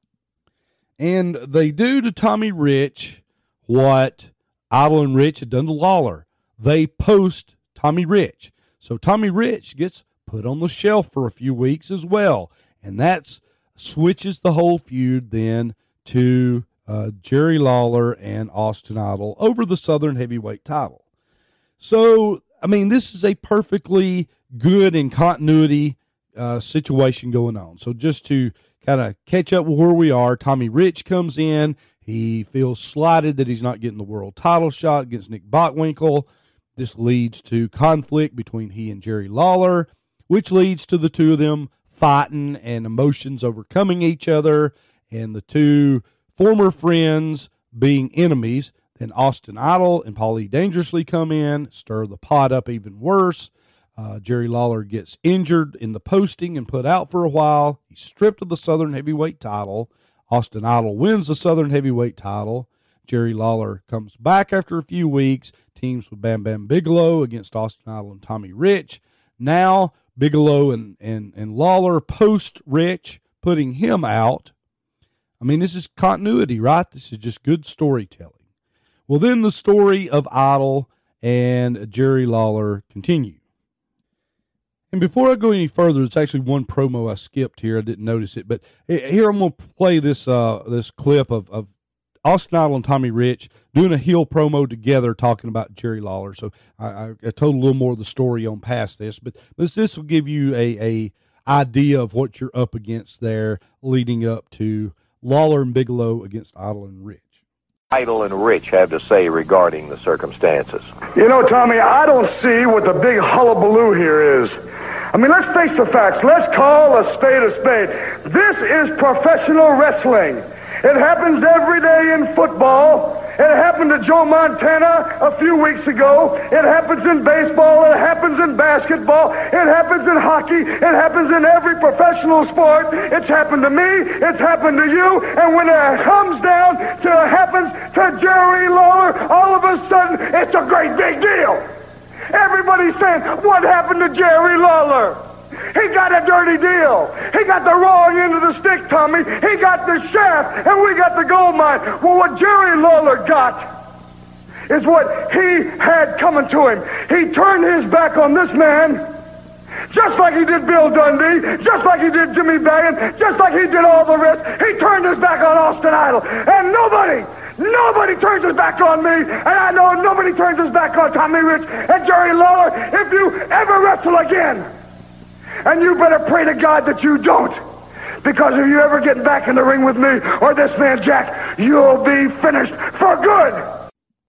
And they do to Tommy Rich what Idol and Rich had done to Lawler. They post Tommy Rich. So Tommy Rich gets put on the shelf for a few weeks as well. And that switches the whole feud then to uh, Jerry Lawler and Austin Idol over the Southern Heavyweight title. So, I mean, this is a perfectly good in continuity uh, situation going on. So just to kind of catch up with where we are, Tommy Rich comes in. He feels slighted that he's not getting the world title shot against Nick Bockwinkel. This leads to conflict between he and Jerry Lawler, which leads to the two of them fighting and emotions overcoming each other, and the two former friends being enemies. Then Austin Idol and Paulie Dangerously come in, stir the pot up even worse. Uh, Jerry Lawler gets injured in the posting and put out for a while. He's stripped of the Southern Heavyweight title. Austin Idol wins the Southern Heavyweight title. Jerry Lawler comes back after a few weeks, teams with Bam Bam Bigelow against Austin Idol and Tommy Rich. Now Bigelow and, and, and Lawler post Rich, putting him out. I mean, this is continuity, right? This is just good storytelling. Well, then the story of Idol and Jerry Lawler continue. And before I go any further, it's actually one promo I skipped here. I didn't notice it, but here I'm going to play this uh, this clip of, of Austin Idol and Tommy Rich doing a heel promo together talking about Jerry Lawler. So I, I, I told a little more of the story on past this, but this, this will give you a, a idea of what you're up against there leading up to Lawler and Bigelow against Idol and Rich. Idol and Rich have to say regarding the circumstances. You know, Tommy, I don't see what the big hullabaloo here is. I mean, let's face the facts. Let's call a spade a spade. This is professional wrestling. It happens every day in football. It happened to Joe Montana a few weeks ago. It happens in baseball. It happens in basketball. It happens in hockey. It happens in every professional sport. It's happened to me. It's happened to you. And when it comes down to it happens to Jerry Lawler, all of a sudden, it's a great big deal. Everybody's saying, what happened to Jerry Lawler? He got a dirty deal. He got the wrong end of the stick, Tommy. He got the shaft, and we got the gold mine. Well, what Jerry Lawler got is what he had coming to him. He turned his back on this man, Just like he did Bill Dundee, just like he did Jimmy Valiant, just like he did all the rest, he turned his back on Austin Idol. And nobody, nobody turns his back on me, and I know nobody turns his back on Tommy Rich and Jerry Lawler if you ever wrestle again. And you better pray to God that you don't. Because if you ever get back in the ring with me or this man Jack, you'll be finished for good.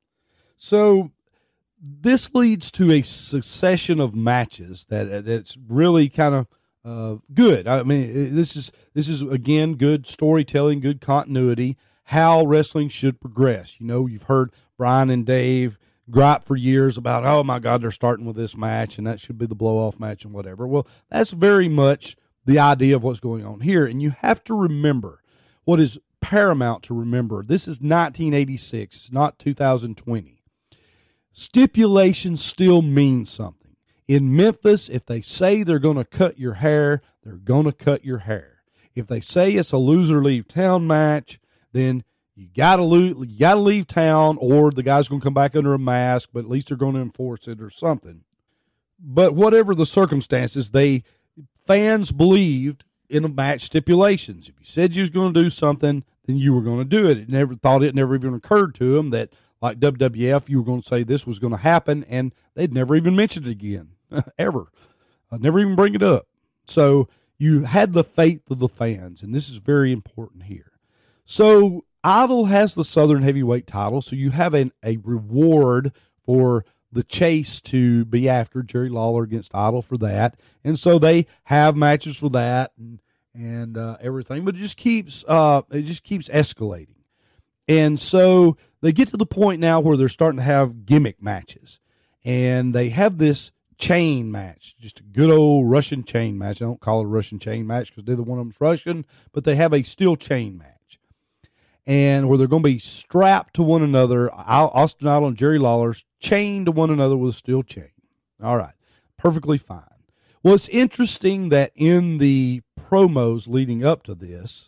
So this leads to a succession of matches that that's really kind of uh, good. I mean, this is this is again good storytelling, good continuity. How wrestling should progress. You know, you've heard Brian and Dave gripe for years about, oh my God, they're starting with this match and that should be the blow off match and whatever. Well, that's very much the idea of what's going on here. And you have to remember what is paramount to remember. This is nineteen eighty-six, it's not two thousand twenty. Stipulations still mean something. In Memphis, if they say they're going to cut your hair, they're going to cut your hair. If they say it's a loser leave town match, then you got to lose, you got to leave town, or the guy's going to come back under a mask, but at least they're going to enforce it or something. But whatever the circumstances, they fans believed in the match stipulations. If you said you was going to do something, then you were going to do it. It never thought it never even occurred to them that, like W W F, you were going to say this was going to happen, and they'd never even mention it again, ever. I'd never even bring it up. So you had the faith of the fans, and this is very important here. So Idol has the Southern Heavyweight title, so you have an, a reward for the chase to be after Jerry Lawler against Idol for that. And so they have matches for that and, and uh, everything, but it just keeps uh, it just keeps escalating. And so they get to the point now where they're starting to have gimmick matches. And they have this chain match, just a good old Russian chain match. I don't call it a Russian chain match because neither one of them's Russian, but they have a steel chain match. And where they're going to be strapped to one another, Austin Idol and Jerry Lawler's chained to one another with a steel chain. All right, perfectly fine. Well, it's interesting that in the promos leading up to this,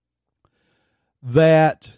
that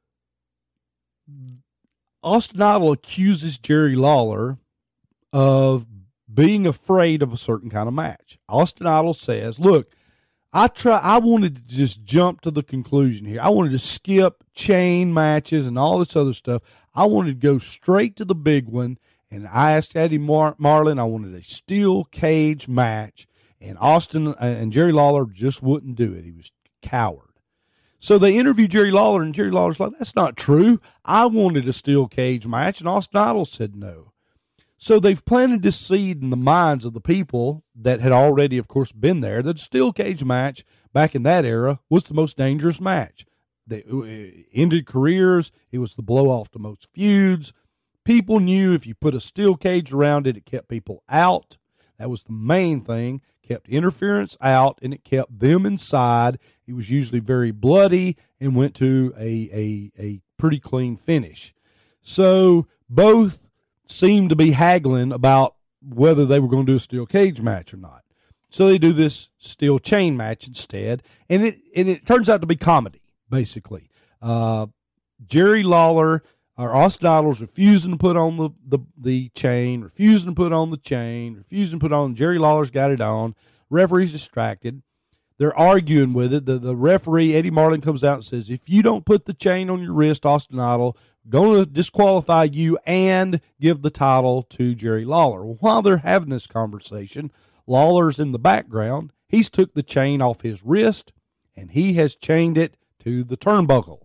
Austin Idol accuses Jerry Lawler of being afraid of a certain kind of match. Austin Idol says, look, I try. I wanted to just jump to the conclusion here. I wanted to skip chain matches and all this other stuff. I wanted to go straight to the big one, and I asked Eddie Mar- Marlin, I wanted a steel cage match, and Austin and Jerry Lawler just wouldn't do it. He was a coward. So they interviewed Jerry Lawler, and Jerry Lawler's like, that's not true. I wanted a steel cage match, and Austin Idol said no. So they've planted this seed in the minds of the people that had already, of course, been there. The steel cage match back in that era was the most dangerous match. They ended careers. It was the blow off to most feuds. People knew if you put a steel cage around it, it kept people out. That was the main thing. Kept interference out, and it kept them inside. It was usually very bloody and went to a a, a pretty clean finish. So both seemed to be haggling about whether they were going to do a steel cage match or not. So they do this steel chain match instead, and it and it turns out to be comedy, basically. Uh, Jerry Lawler, or Austin Idol's refusing to put on the, the, the chain, refusing to put on the chain, refusing to put on. Jerry Lawler's got it on. Referee's distracted. They're arguing with it. The, the referee, Eddie Marlin, comes out and says, if you don't put the chain on your wrist, Austin Idol, going to disqualify you and give the title to Jerry Lawler. Well, while they're having this conversation, Lawler's in the background. He's took the chain off his wrist, and he has chained it to the turnbuckle.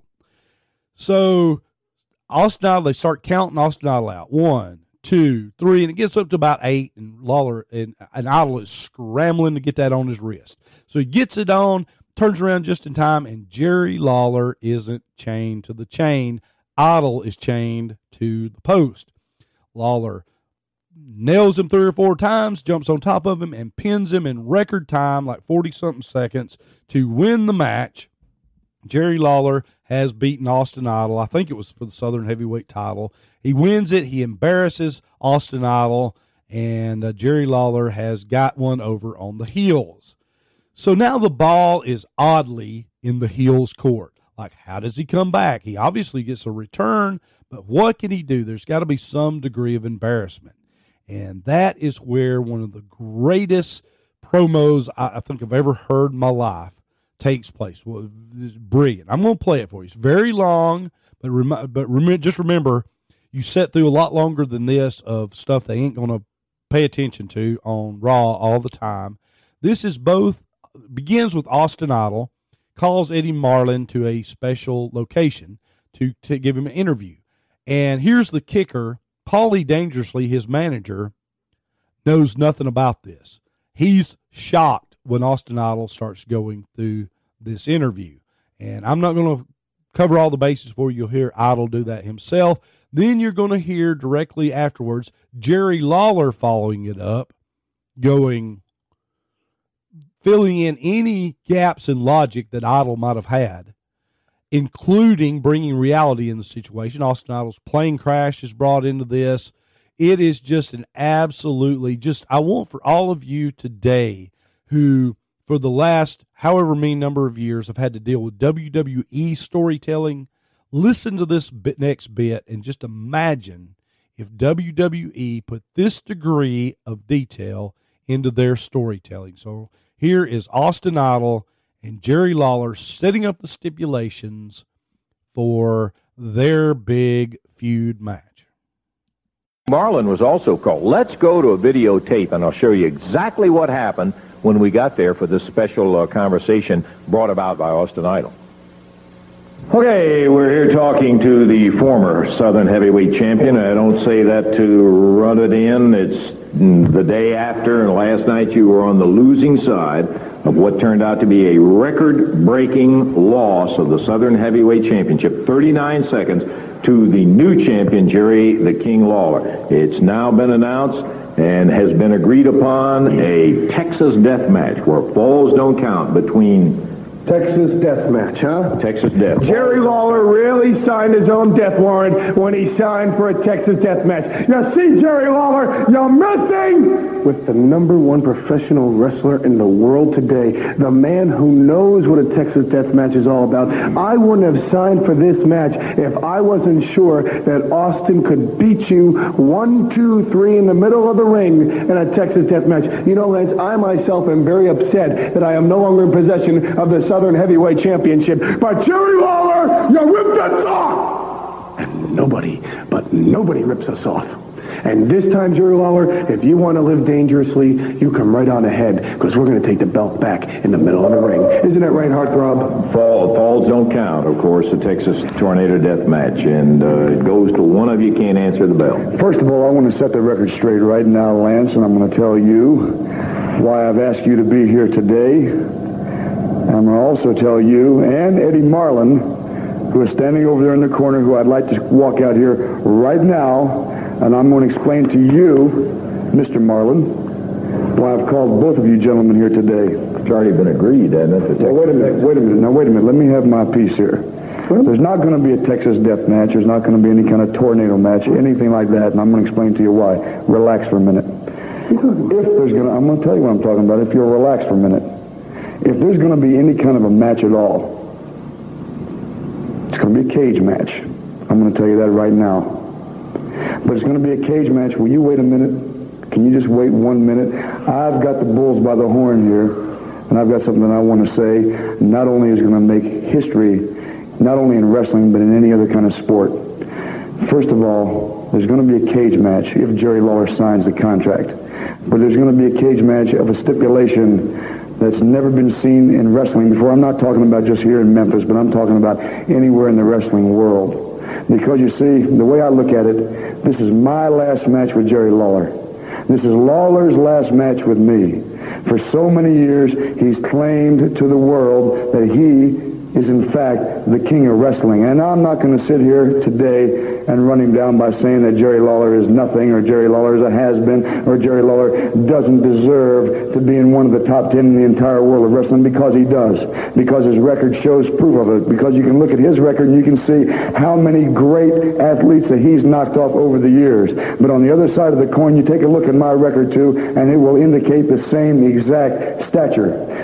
So Austin Idol, they start counting Austin Idol out. One, two, three, and it gets up to about eight, and Lawler and, and Idol is scrambling to get that on his wrist. So he gets it on, turns around just in time, and Jerry Lawler isn't chained to the chain. Idol is chained to the post. Lawler nails him three or four times, jumps on top of him, and pins him in record time, like forty-something seconds, to win the match. Jerry Lawler has beaten Austin Idol. I think it was for the Southern Heavyweight title. He wins it. He embarrasses Austin Idol, and uh, Jerry Lawler has got one over on the heels. So now the ball is oddly in the heels' court. Like, how does he come back? He obviously gets a return, but what can he do? There's got to be some degree of embarrassment. And that is where one of the greatest promos I, I think I've ever heard in my life takes place. Well, it's brilliant. I'm going to play it for you. It's very long, but rem- but rem- just remember, you sit through a lot longer than this of stuff they ain't going to pay attention to on Raw all the time. This is both, begins with Austin Idol, calls Eddie Marlin to a special location to, to give him an interview. And here's the kicker. Paulie Dangerously, his manager, knows nothing about this. He's shocked when Austin Idol starts going through this interview. And I'm not going to cover all the bases for you. You'll hear Idol do that himself. Then you're going to hear directly afterwards Jerry Lawler following it up, going, filling in any gaps in logic that Idol might have had, including bringing reality in the situation. Austin Idol's plane crash is brought into this. It is just an absolutely, just, I want for all of you today who, for the last however many number of years, have had to deal with W W E storytelling, listen to this bit, next bit, and just imagine if W W E put this degree of detail into their storytelling. So here is Austin Idol and Jerry Lawler setting up the stipulations for their big feud match. Marlin was also called. Let's go to a videotape, and I'll show you exactly what happened when we got there for this special uh, conversation brought about by Austin Idol. Okay, we're here talking to the former Southern Heavyweight Champion. I don't say that to run it in. It's the day after, and last night you were on the losing side of what turned out to be a record-breaking loss of the Southern Heavyweight Championship, thirty-nine seconds, to the new champion, Jerry the King Lawler. It's now been announced and has been agreed upon a Texas death match where falls don't count between... Texas death match, huh? Texas death. Jerry Lawler really signed his own death warrant when he signed for a Texas death match. You see, Jerry Lawler, you're missing! With the number one professional wrestler in the world today, the man who knows what a Texas death match is all about, I wouldn't have signed for this match if I wasn't sure that Austin could beat you one, two, three in the middle of the ring in a Texas death match. You know, Lance, I myself am very upset that I am no longer in possession of the Southern Heavyweight Championship. But Jerry Lawler, you ripped us off! And nobody, but nobody rips us off. And this time, Jerry Lawler, if you want to live dangerously, you come right on ahead, because we're going to take the belt back in the middle of the ring. Isn't that right, Heartthrob? Fall, falls don't count, of course, the Texas Tornado Death Match, and uh, it goes to one of you can't answer the bell. First of all, I want to set the record straight right now, Lance, and I'm going to tell you why I've asked you to be here today. I'm going to also tell you and Eddie Marlin, who is standing over there in the corner, who I'd like to walk out here right now, and I'm going to explain to you, Mister Marlin, why I've called both of you gentlemen here today. It's already been agreed, hasn't it? Well, wait a minute, wait a minute. Now, wait a minute. Let me have my piece here. There's not going to be a Texas death match. There's not going to be any kind of tornado match, anything like that, and I'm going to explain to you why. Relax for a minute. If there's going to, I'm going to tell you what I'm talking about, if you'll relax for a minute. If there's going to be any kind of a match at all, it's going to be a cage match. I'm going to tell you that right now. But it's going to be a cage match. Will you wait a minute? Can you just wait one minute? I've got the bulls by the horn here, and I've got something that I want to say. Not only is it going to make history, not only in wrestling, but in any other kind of sport. First of all, there's going to be a cage match if Jerry Lawler signs the contract. But there's going to be a cage match of a stipulation that's never been seen in wrestling before. I'm not talking about just here in Memphis, but I'm talking about anywhere in the wrestling world. Because you see, the way I look at it, this is my last match with Jerry Lawler. This is Lawler's last match with me. For so many years, he's claimed to the world that he is in fact the king of wrestling. And I'm not going to sit here today and run him down by saying that Jerry Lawler is nothing, or Jerry Lawler is a has-been, or Jerry Lawler doesn't deserve to be in one of the top ten in the entire world of wrestling, because he does. Because his record shows proof of it. Because you can look at his record and you can see how many great athletes that he's knocked off over the years. But on the other side of the coin, you take a look at my record too, and it will indicate the same exact stature.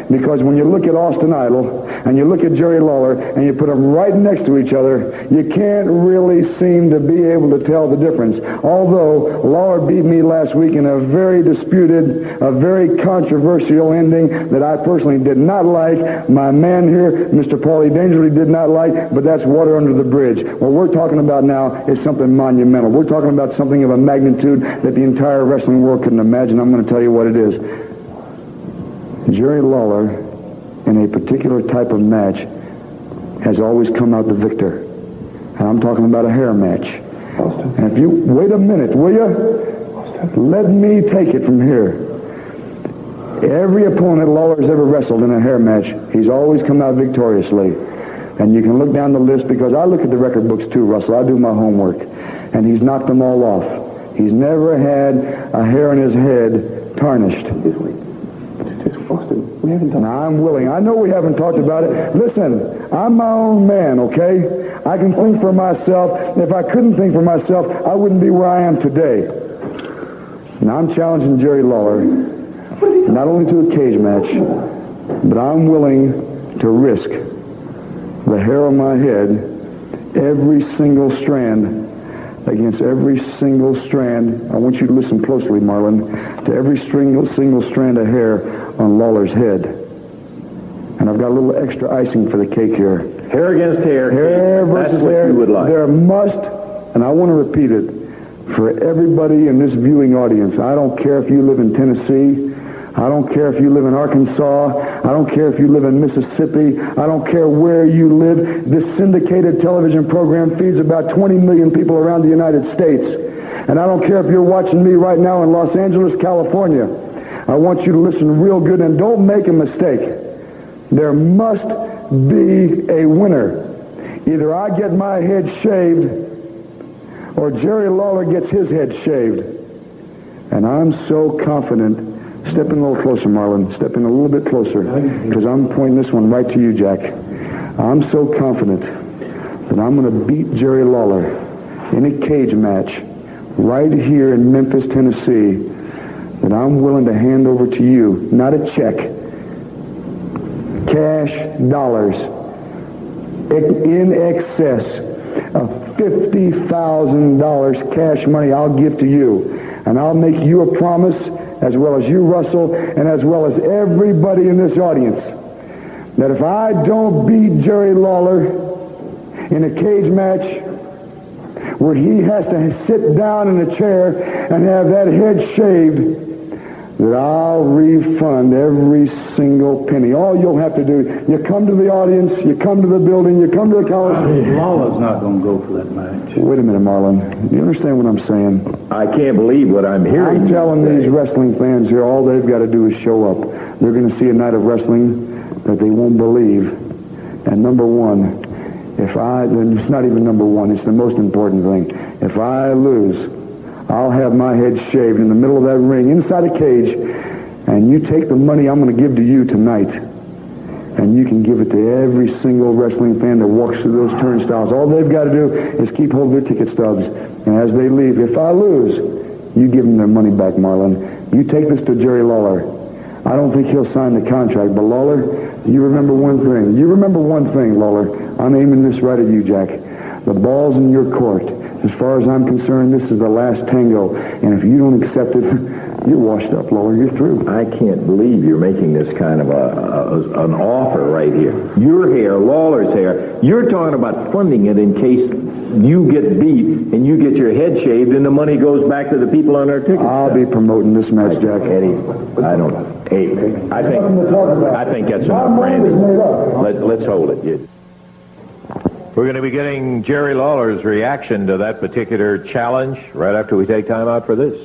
because when you look at Austin Idol and you look at Jerry Lawler and you put them right next to each other, you can't really seem to be able to tell the difference. Although Lawler beat me last week in a very disputed, a very controversial ending that I personally did not like. My man here, Mister Paulie Dangerously, did not like, but that's water under the bridge. What we're talking about now is something monumental. We're talking about something of a magnitude that the entire wrestling world couldn't imagine. I'm going to tell you what it is. Jerry Lawler, in a particular type of match, has always come out the victor. And I'm talking about a hair match. And if you, wait a minute, will you? Let me take it from here. Every opponent Lawler's ever wrestled in a hair match, he's always come out victoriously. And you can look down the list, because I look at the record books too, Russell. I do my homework. And he's knocked them all off. He's never had a hair in his head tarnished. We haven't talked. Now, I'm willing. I know we haven't talked about it. Listen, I'm my own man, okay? I can think for myself. If I couldn't think for myself, I wouldn't be where I am today. Now, I'm challenging Jerry Lawler, not only to a cage match, but I'm willing to risk the hair on my head, every single strand, against every single strand. I want you to listen closely, Marlon, to every single, single strand of hair on Lawler's head. And I've got a little extra icing for the cake here. Hair against hair. Hair versus That's what hair. you would like. There must, and I want to repeat it, for everybody in this viewing audience, I don't care if you live in Tennessee, I don't care if you live in Arkansas, I don't care if you live in Mississippi, I don't care where you live. This syndicated television program feeds about twenty million people around the United States. And I don't care if you're watching me right now in Los Angeles, California. I want you to listen real good and don't make a mistake. There must be a winner. Either I get my head shaved or Jerry Lawler gets his head shaved. And I'm so confident. Step in a little closer, Marlon. Step in a little bit closer, because I'm pointing this one right to you, Jack. I'm so confident that I'm going to beat Jerry Lawler in a cage match right here in Memphis, Tennessee, that I'm willing to hand over to you, not a check, cash dollars in excess of fifty thousand dollars cash money I'll give to you. And I'll make you a promise, as well as you, Russell, and as well as everybody in this audience, that if I don't beat Jerry Lawler in a cage match where he has to sit down in a chair and have that head shaved, that I'll refund every single penny. All you'll have to do, you come to the audience, you come to the building, you come to the college. Lawler's not going to go for that match. Wait a minute, Marlon. You understand what I'm saying? I can't believe what I'm hearing. I'm telling these wrestling fans here, all they've got to do is show up. They're going to see a night of wrestling that they won't believe. And number one, if I, it's not even number one, it's the most important thing. If I lose, I'll have my head shaved in the middle of that ring, inside a cage, and you take the money I'm going to give to you tonight, and you can give it to every single wrestling fan that walks through those turnstiles. All they've got to do is keep hold of their ticket stubs, and as they leave, if I lose, you give them their money back, Marlon. You take this to Jerry Lawler. I don't think he'll sign the contract, but Lawler, you remember one thing. You remember one thing, Lawler. I'm aiming this right at you, Jack. The ball's in your court. As far as I'm concerned, this is the last tango. And if you don't accept it, you're washed up, Lawler. You're through. I can't believe you're making this kind of a, a an offer right here. Your hair, Lawler's hair. You're talking about funding it in case you get beat and you get your head shaved and the money goes back to the people on our tickets. I'll be promoting this match, Jack. Eddie, I don't know. Hey, I think, I think that's enough, Randy. Let, let's hold it. Yeah. We're going to be getting Jerry Lawler's reaction to that particular challenge right after we take time out for this.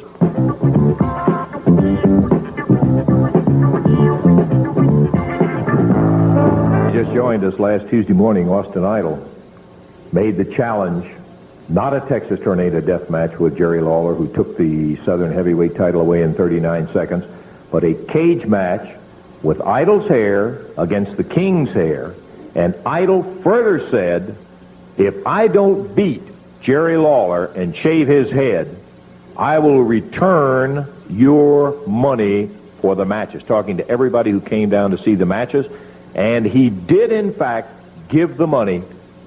He just joined us last Tuesday morning. Austin Idol made the challenge, not a Texas Tornado death match with Jerry Lawler, who took the Southern Heavyweight title away in thirty-nine seconds, but a cage match with Idol's hair against the King's hair. And Idol further said, if I don't beat Jerry Lawler and shave his head, I will return your money for the matches, talking to everybody who came down to see the matches, and he did, in fact, give the money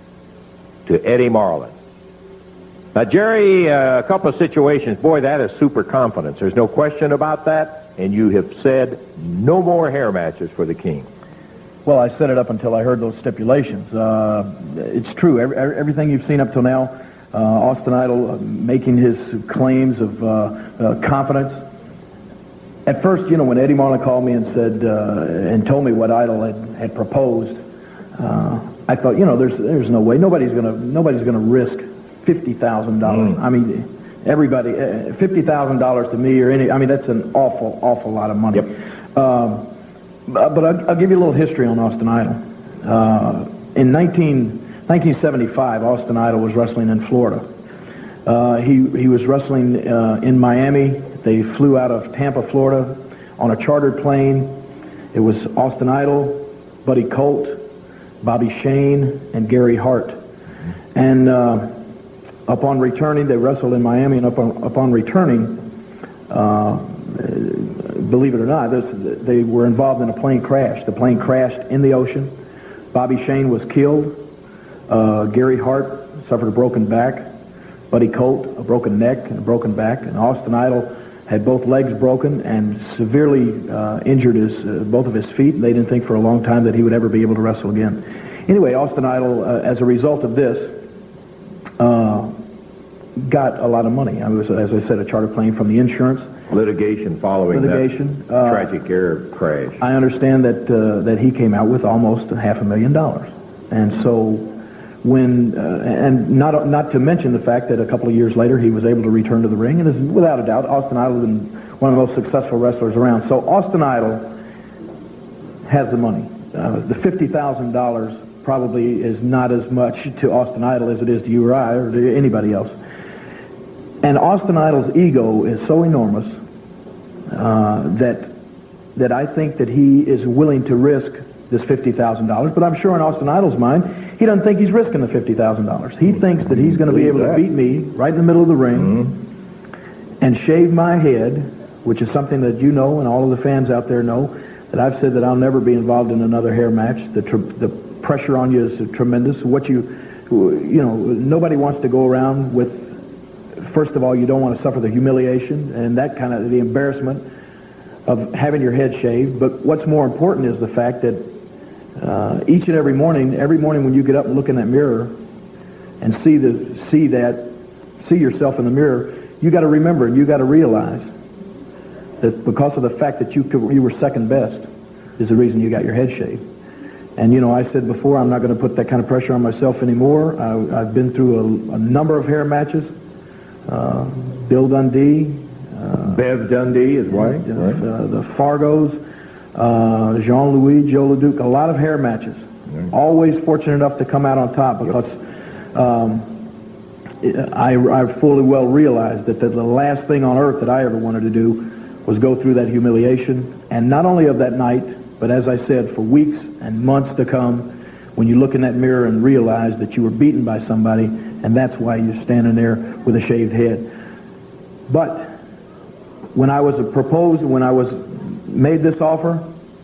to Eddie Marlin. Now, Jerry, uh, a couple of situations, boy, that is super confidence. There's no question about that, and you have said no more hair matches for the King. Well, I said it up until I heard those stipulations. Uh, it's true. Every, everything you've seen up till now, uh, Austin Idol uh, making his claims of uh, uh, confidence. At first, you know, when Eddie Marlin called me and said uh, and told me what Idol had, had proposed, uh, I thought, you know, there's there's no way nobody's gonna nobody's gonna risk fifty thousand dollars. Mm. I mean, everybody uh, fifty thousand dollars to me or any. I mean, that's an awful awful lot of money. Yep. Um, but I'll, I'll give you a little history on Austin Idol. Uh, in nineteen seventy-five, Austin Idol was wrestling in Florida. Uh, he he was wrestling uh, in Miami. They flew out of Tampa, Florida, on a chartered plane. It was Austin Idol, Buddy Colt, Bobby Shane, and Gary Hart. And uh, upon returning, they wrestled in Miami, and upon, upon returning, uh, believe it or not, this, they were involved in a plane crash. The plane crashed in the ocean. Bobby Shane was killed. Uh, Gary Hart suffered a broken back. Buddy Colt, a broken neck and a broken back. And Austin Idol had both legs broken and severely uh, injured his uh, both of his feet. And they didn't think for a long time that he would ever be able to wrestle again. Anyway, Austin Idol, uh, as a result of this, uh, got a lot of money. I was, as I said, a charter plane from the insurance. Litigation following Litigation, that uh, tragic air crash. I understand that uh, that he came out with almost half a million dollars. And so when, uh, and not not to mention the fact that a couple of years later he was able to return to the ring, and is without a doubt, Austin Idol has been one of the most successful wrestlers around. So Austin Idol has the money. Uh, the fifty thousand dollars probably is not as much to Austin Idol as it is to you or I or to anybody else. And Austin Idol's ego is so enormous uh, that that I think that he is willing to risk this fifty thousand dollars. But I'm sure in Austin Idol's mind, he doesn't think he's risking the fifty thousand dollars. He thinks that he's going to be able to beat me right in the middle of the ring mm-hmm. and shave my head, which is something that you know and all of the fans out there know, that I've said that I'll never be involved in another hair match. The, tr- the pressure on you is tremendous. What you, you know, nobody wants to go around with, first of all, you don't want to suffer the humiliation and that kind of, the embarrassment of having your head shaved. But what's more important is the fact that Uh, each and every morning, every morning when you get up and look in that mirror and see the see that see yourself in the mirror, you got to remember and you got to realize that because of the fact that you could, you were second best is the reason you got your head shaved. And you know, I said before, I'm not going to put that kind of pressure on myself anymore. I, I've been through a, a number of hair matches. Uh, Bill Dundee, uh, Bev Dundee, his wife, uh, right? uh, the Fargos. Uh, Jean-Louis, Joe LeDuc, a lot of hair matches. Mm-hmm. Always fortunate enough to come out on top because um, I, I fully well realized that the, the last thing on earth that I ever wanted to do was go through that humiliation. And not only of that night, but as I said, for weeks and months to come, when you look in that mirror and realize that you were beaten by somebody, and that's why you're standing there with a shaved head. But when I was proposed, when I was made this offer,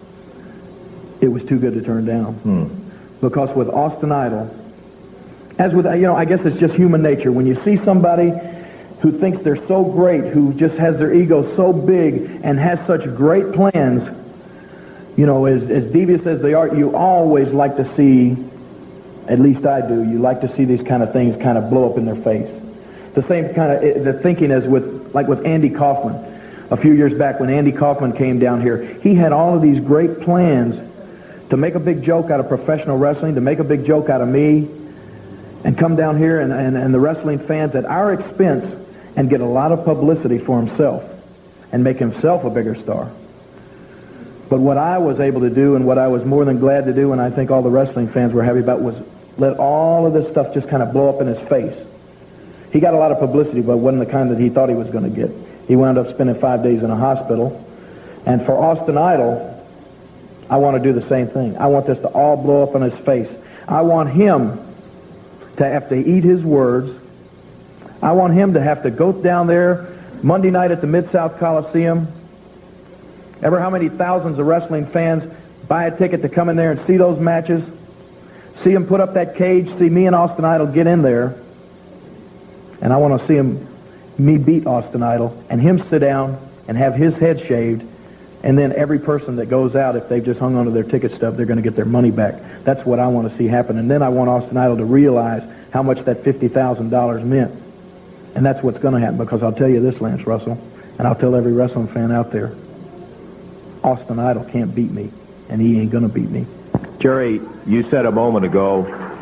it was too good to turn down. Hmm. Because with Austin Idol, as with, you know, I guess it's just human nature. When you see somebody who thinks they're so great, who just has their ego so big and has such great plans, you know, as, as devious as they are, you always like to see, at least I do, you like to see these kind of things kind of blow up in their face. The same kind of the thinking as with, like with Andy Kaufman. A few years back when Andy Kaufman came down here, he had all of these great plans to make a big joke out of professional wrestling, to make a big joke out of me, and come down here and, and, and the wrestling fans at our expense and get a lot of publicity for himself and make himself a bigger star. But what I was able to do and what I was more than glad to do, and I think all the wrestling fans were happy about, was let all of this stuff just kind of blow up in his face. He got a lot of publicity, but it wasn't the kind that he thought he was going to get. He wound up spending five days in a hospital. And for Austin Idol, I want to do the same thing. I want this to all blow up in his face. I want him to have to eat his words. I want him to have to go down there Monday night at the Mid-South Coliseum Ever how many thousands of wrestling fans buy a ticket to come in there and see those matches? See him put up that cage, see me and Austin Idol get in there, and I want to see him, me beat Austin Idol, and him sit down and have his head shaved, and then every person that goes out, if they've just hung onto their ticket stub, they're going to get their money back. That's what I want to see happen. And then I want Austin Idol to realize how much that fifty thousand dollars meant. And that's what's going to happen, because I'll tell you this, Lance Russell, and I'll tell every wrestling fan out there, Austin Idol can't beat me, and he ain't going to beat me. Jerry, you said a moment ago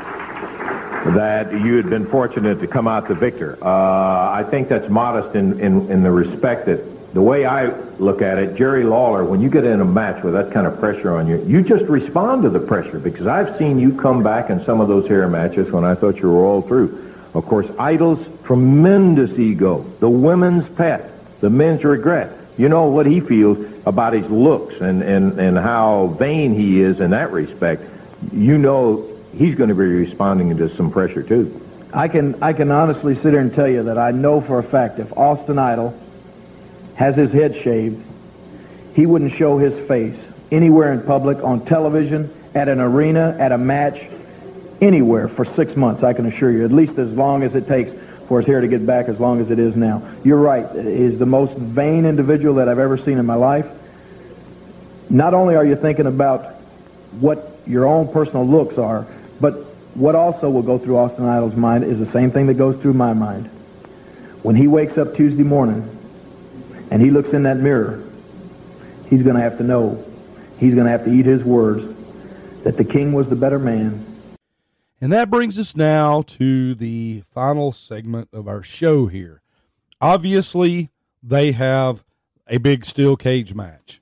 that you had been fortunate to come out the victor. Uh, I think that's modest in, in, in the respect that the way I look at it, Jerry Lawler, when you get in a match with that kind of pressure on you, you just respond to the pressure, because I've seen you come back in some of those hair matches when I thought you were all through. Of course, Idol's tremendous ego, the women's pet, the men's regret. You know what he feels about his looks and, and, and how vain he is in that respect. You know he's going to be responding to some pressure, too. I can, I can honestly sit here and tell you that I know for a fact if Austin Idol has his head shaved, he wouldn't show his face anywhere in public, on television, at an arena, at a match, anywhere for six months, I can assure you, at least as long as it takes for his hair to get back as long as it is now. You're right. He's the most vain individual that I've ever seen in my life. Not only are you thinking about what your own personal looks are, but what also will go through Austin Idol's mind is the same thing that goes through my mind. When he wakes up Tuesday morning and he looks in that mirror, he's going to have to know, he's going to have to eat his words, that the king was the better man. And that brings us now to the final segment of our show here. Obviously, they have a big steel cage match.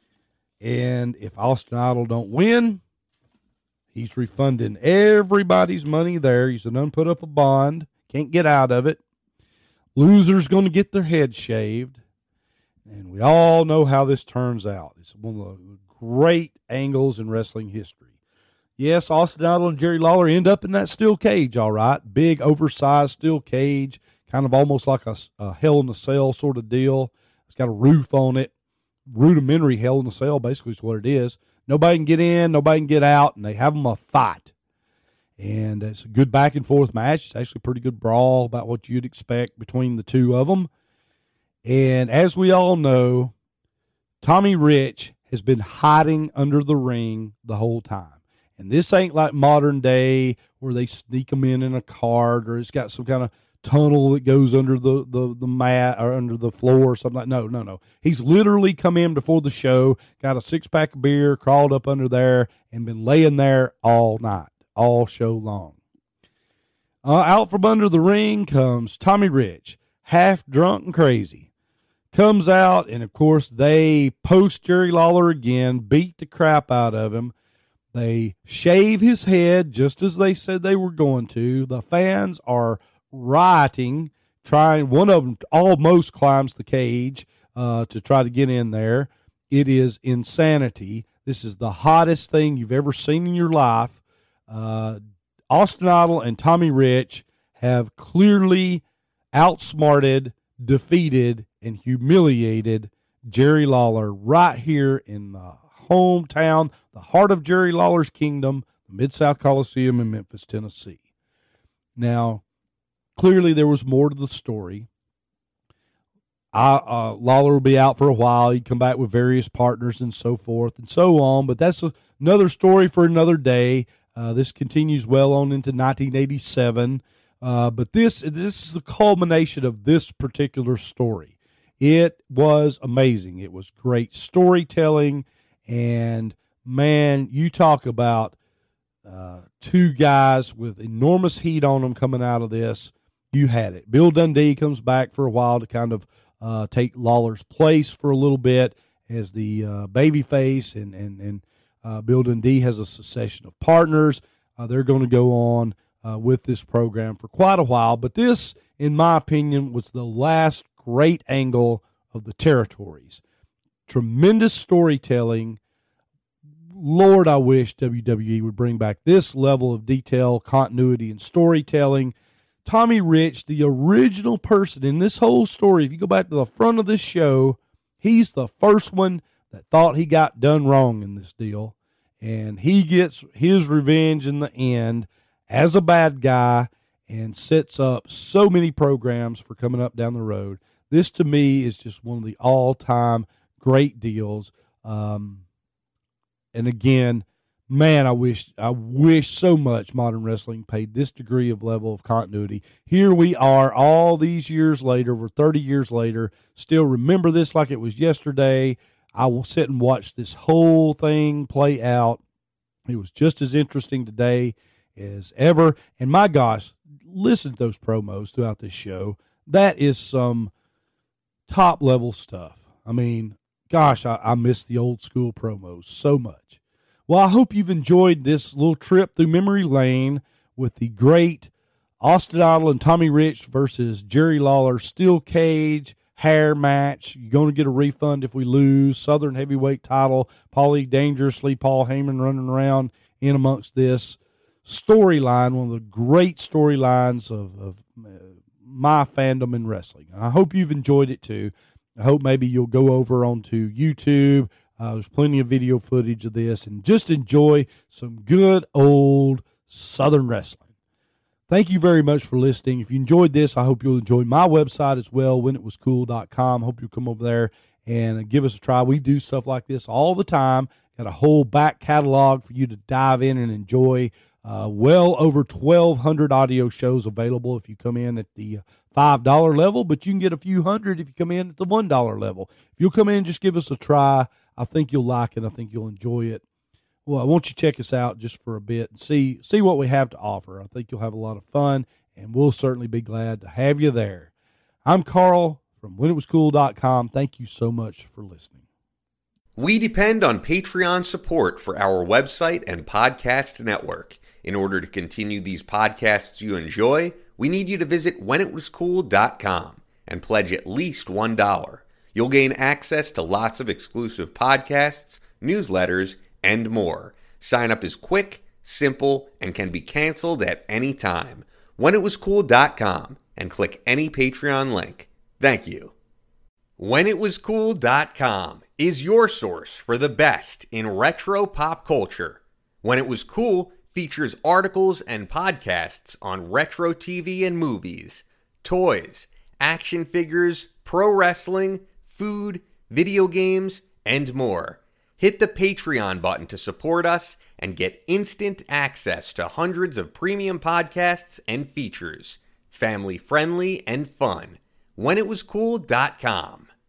And if Austin Idol don't win, he's refunding everybody's money there. He's done put up a bond, can't get out of it. Loser's going to get their head shaved. And we all know how this turns out. It's one of the great angles in wrestling history. Yes, Austin Idol and Jerry Lawler end up in that steel cage, all right. Big, oversized steel cage, kind of almost like a, a Hell in a Cell sort of deal. It's got a roof on it. Rudimentary Hell in a Cell, basically, is what it is. Nobody can get in, nobody can get out, and they have them a fight. And it's a good back-and-forth match. It's actually a pretty good brawl, about what you'd expect between the two of them. And as we all know, Tommy Rich has been hiding under the ring the whole time. And this ain't like modern day where they sneak them in in a cart, or it's got some kind of tunnel that goes under the, the, the mat or under the floor or something like that. No, no, no. He's literally come in before the show, got a six-pack of beer, crawled up under there, and been laying there all night, all show long. Uh, out from under the ring comes Tommy Rich, half drunk and crazy. Comes out, and, of course, they post Jerry Lawler again, beat the crap out of him. They shave his head just as they said they were going to. The fans are rioting, trying. One of them almost climbs the cage uh, to try to get in there. It is insanity. This is the hottest thing you've ever seen in your life. Uh, Austin Idol and Tommy Rich have clearly outsmarted, defeated, and humiliated Jerry Lawler right here in the hometown, the heart of Jerry Lawler's kingdom, the Mid-South Coliseum in Memphis, Tennessee. Now, clearly there was more to the story. I, uh, Lawler will be out for a while. He'd come back with various partners and so forth and so on, but that's a, another story for another day. Uh, this continues well on into nineteen eighty-seven, uh, but this this is the culmination of this particular story. It was amazing. It was great storytelling. And, man, you talk about uh, two guys with enormous heat on them coming out of this. You had it. Bill Dundee comes back for a while to kind of uh, take Lawler's place for a little bit as the uh, babyface, and, and, and uh, Bill Dundee has a succession of partners. Uh, they're going to go on uh, with this program for quite a while. But this, in my opinion, was the last great angle of the territories. Tremendous storytelling. Lord, I wish W W E would bring back this level of detail, continuity, and storytelling. Tommy Rich, the original person in this whole story, if you go back to the front of this show, he's the first one that thought he got done wrong in this deal, and he gets his revenge in the end as a bad guy and sets up so many programs for coming up down the road. This, to me, is just one of the all-time great deals. Um, and again, man, I wish I wish so much Modern Wrestling paid this degree of level of continuity. Here we are all these years later, we're thirty years later, still remember this like it was yesterday. I will sit and watch this whole thing play out. It was just as interesting today as ever. And my gosh, listen to those promos throughout this show. That is some top-level stuff. I mean, gosh, I, I miss the old school promos so much. Well, I hope you've enjoyed this little trip through memory lane with the great Austin Idol and Tommy Rich versus Jerry Lawler steel cage hair match. You're going to get a refund if we lose. Southern heavyweight title. Paulie Dangerously, Paul Heyman running around in amongst this storyline, one of the great storylines of, of uh, my fandom in wrestling. I hope you've enjoyed it too. I hope maybe you'll go over onto YouTube. Uh, there's plenty of video footage of this, and just enjoy some good old Southern wrestling. Thank you very much for listening. If you enjoyed this, I hope you'll enjoy my website as well, when it was cool dot com. Hope you'll come over there and give us a try. We do stuff like this all the time. Got a whole back catalog for you to dive in and enjoy. Uh, well over twelve hundred audio shows available if you come in at the five dollar level, but you can get a few hundred if you come in at the one dollar level. If you'll come in and just give us a try, I think you'll like it. I think you'll enjoy it. Well, I want you to check us out just for a bit and see see what we have to offer. I think you'll have a lot of fun, and we'll certainly be glad to have you there. I'm Carl from when it was cool dot com. Thank you so much for listening. We depend on Patreon support for our website and podcast network. In order to continue these podcasts you enjoy, we need you to visit when it was cool dot com and pledge at least one dollar. You'll gain access to lots of exclusive podcasts, newsletters, and more. Sign up is quick, simple, and can be canceled at any time. when it was cool dot com and click any Patreon link. Thank you. when it was cool dot com is your source for the best in retro pop culture. When It Was Cool features articles and podcasts on retro T V and movies, toys, action figures, pro wrestling, food, video games, and more. Hit the Patreon button to support us and get instant access to hundreds of premium podcasts and features. Family friendly and fun. when it was cool dot com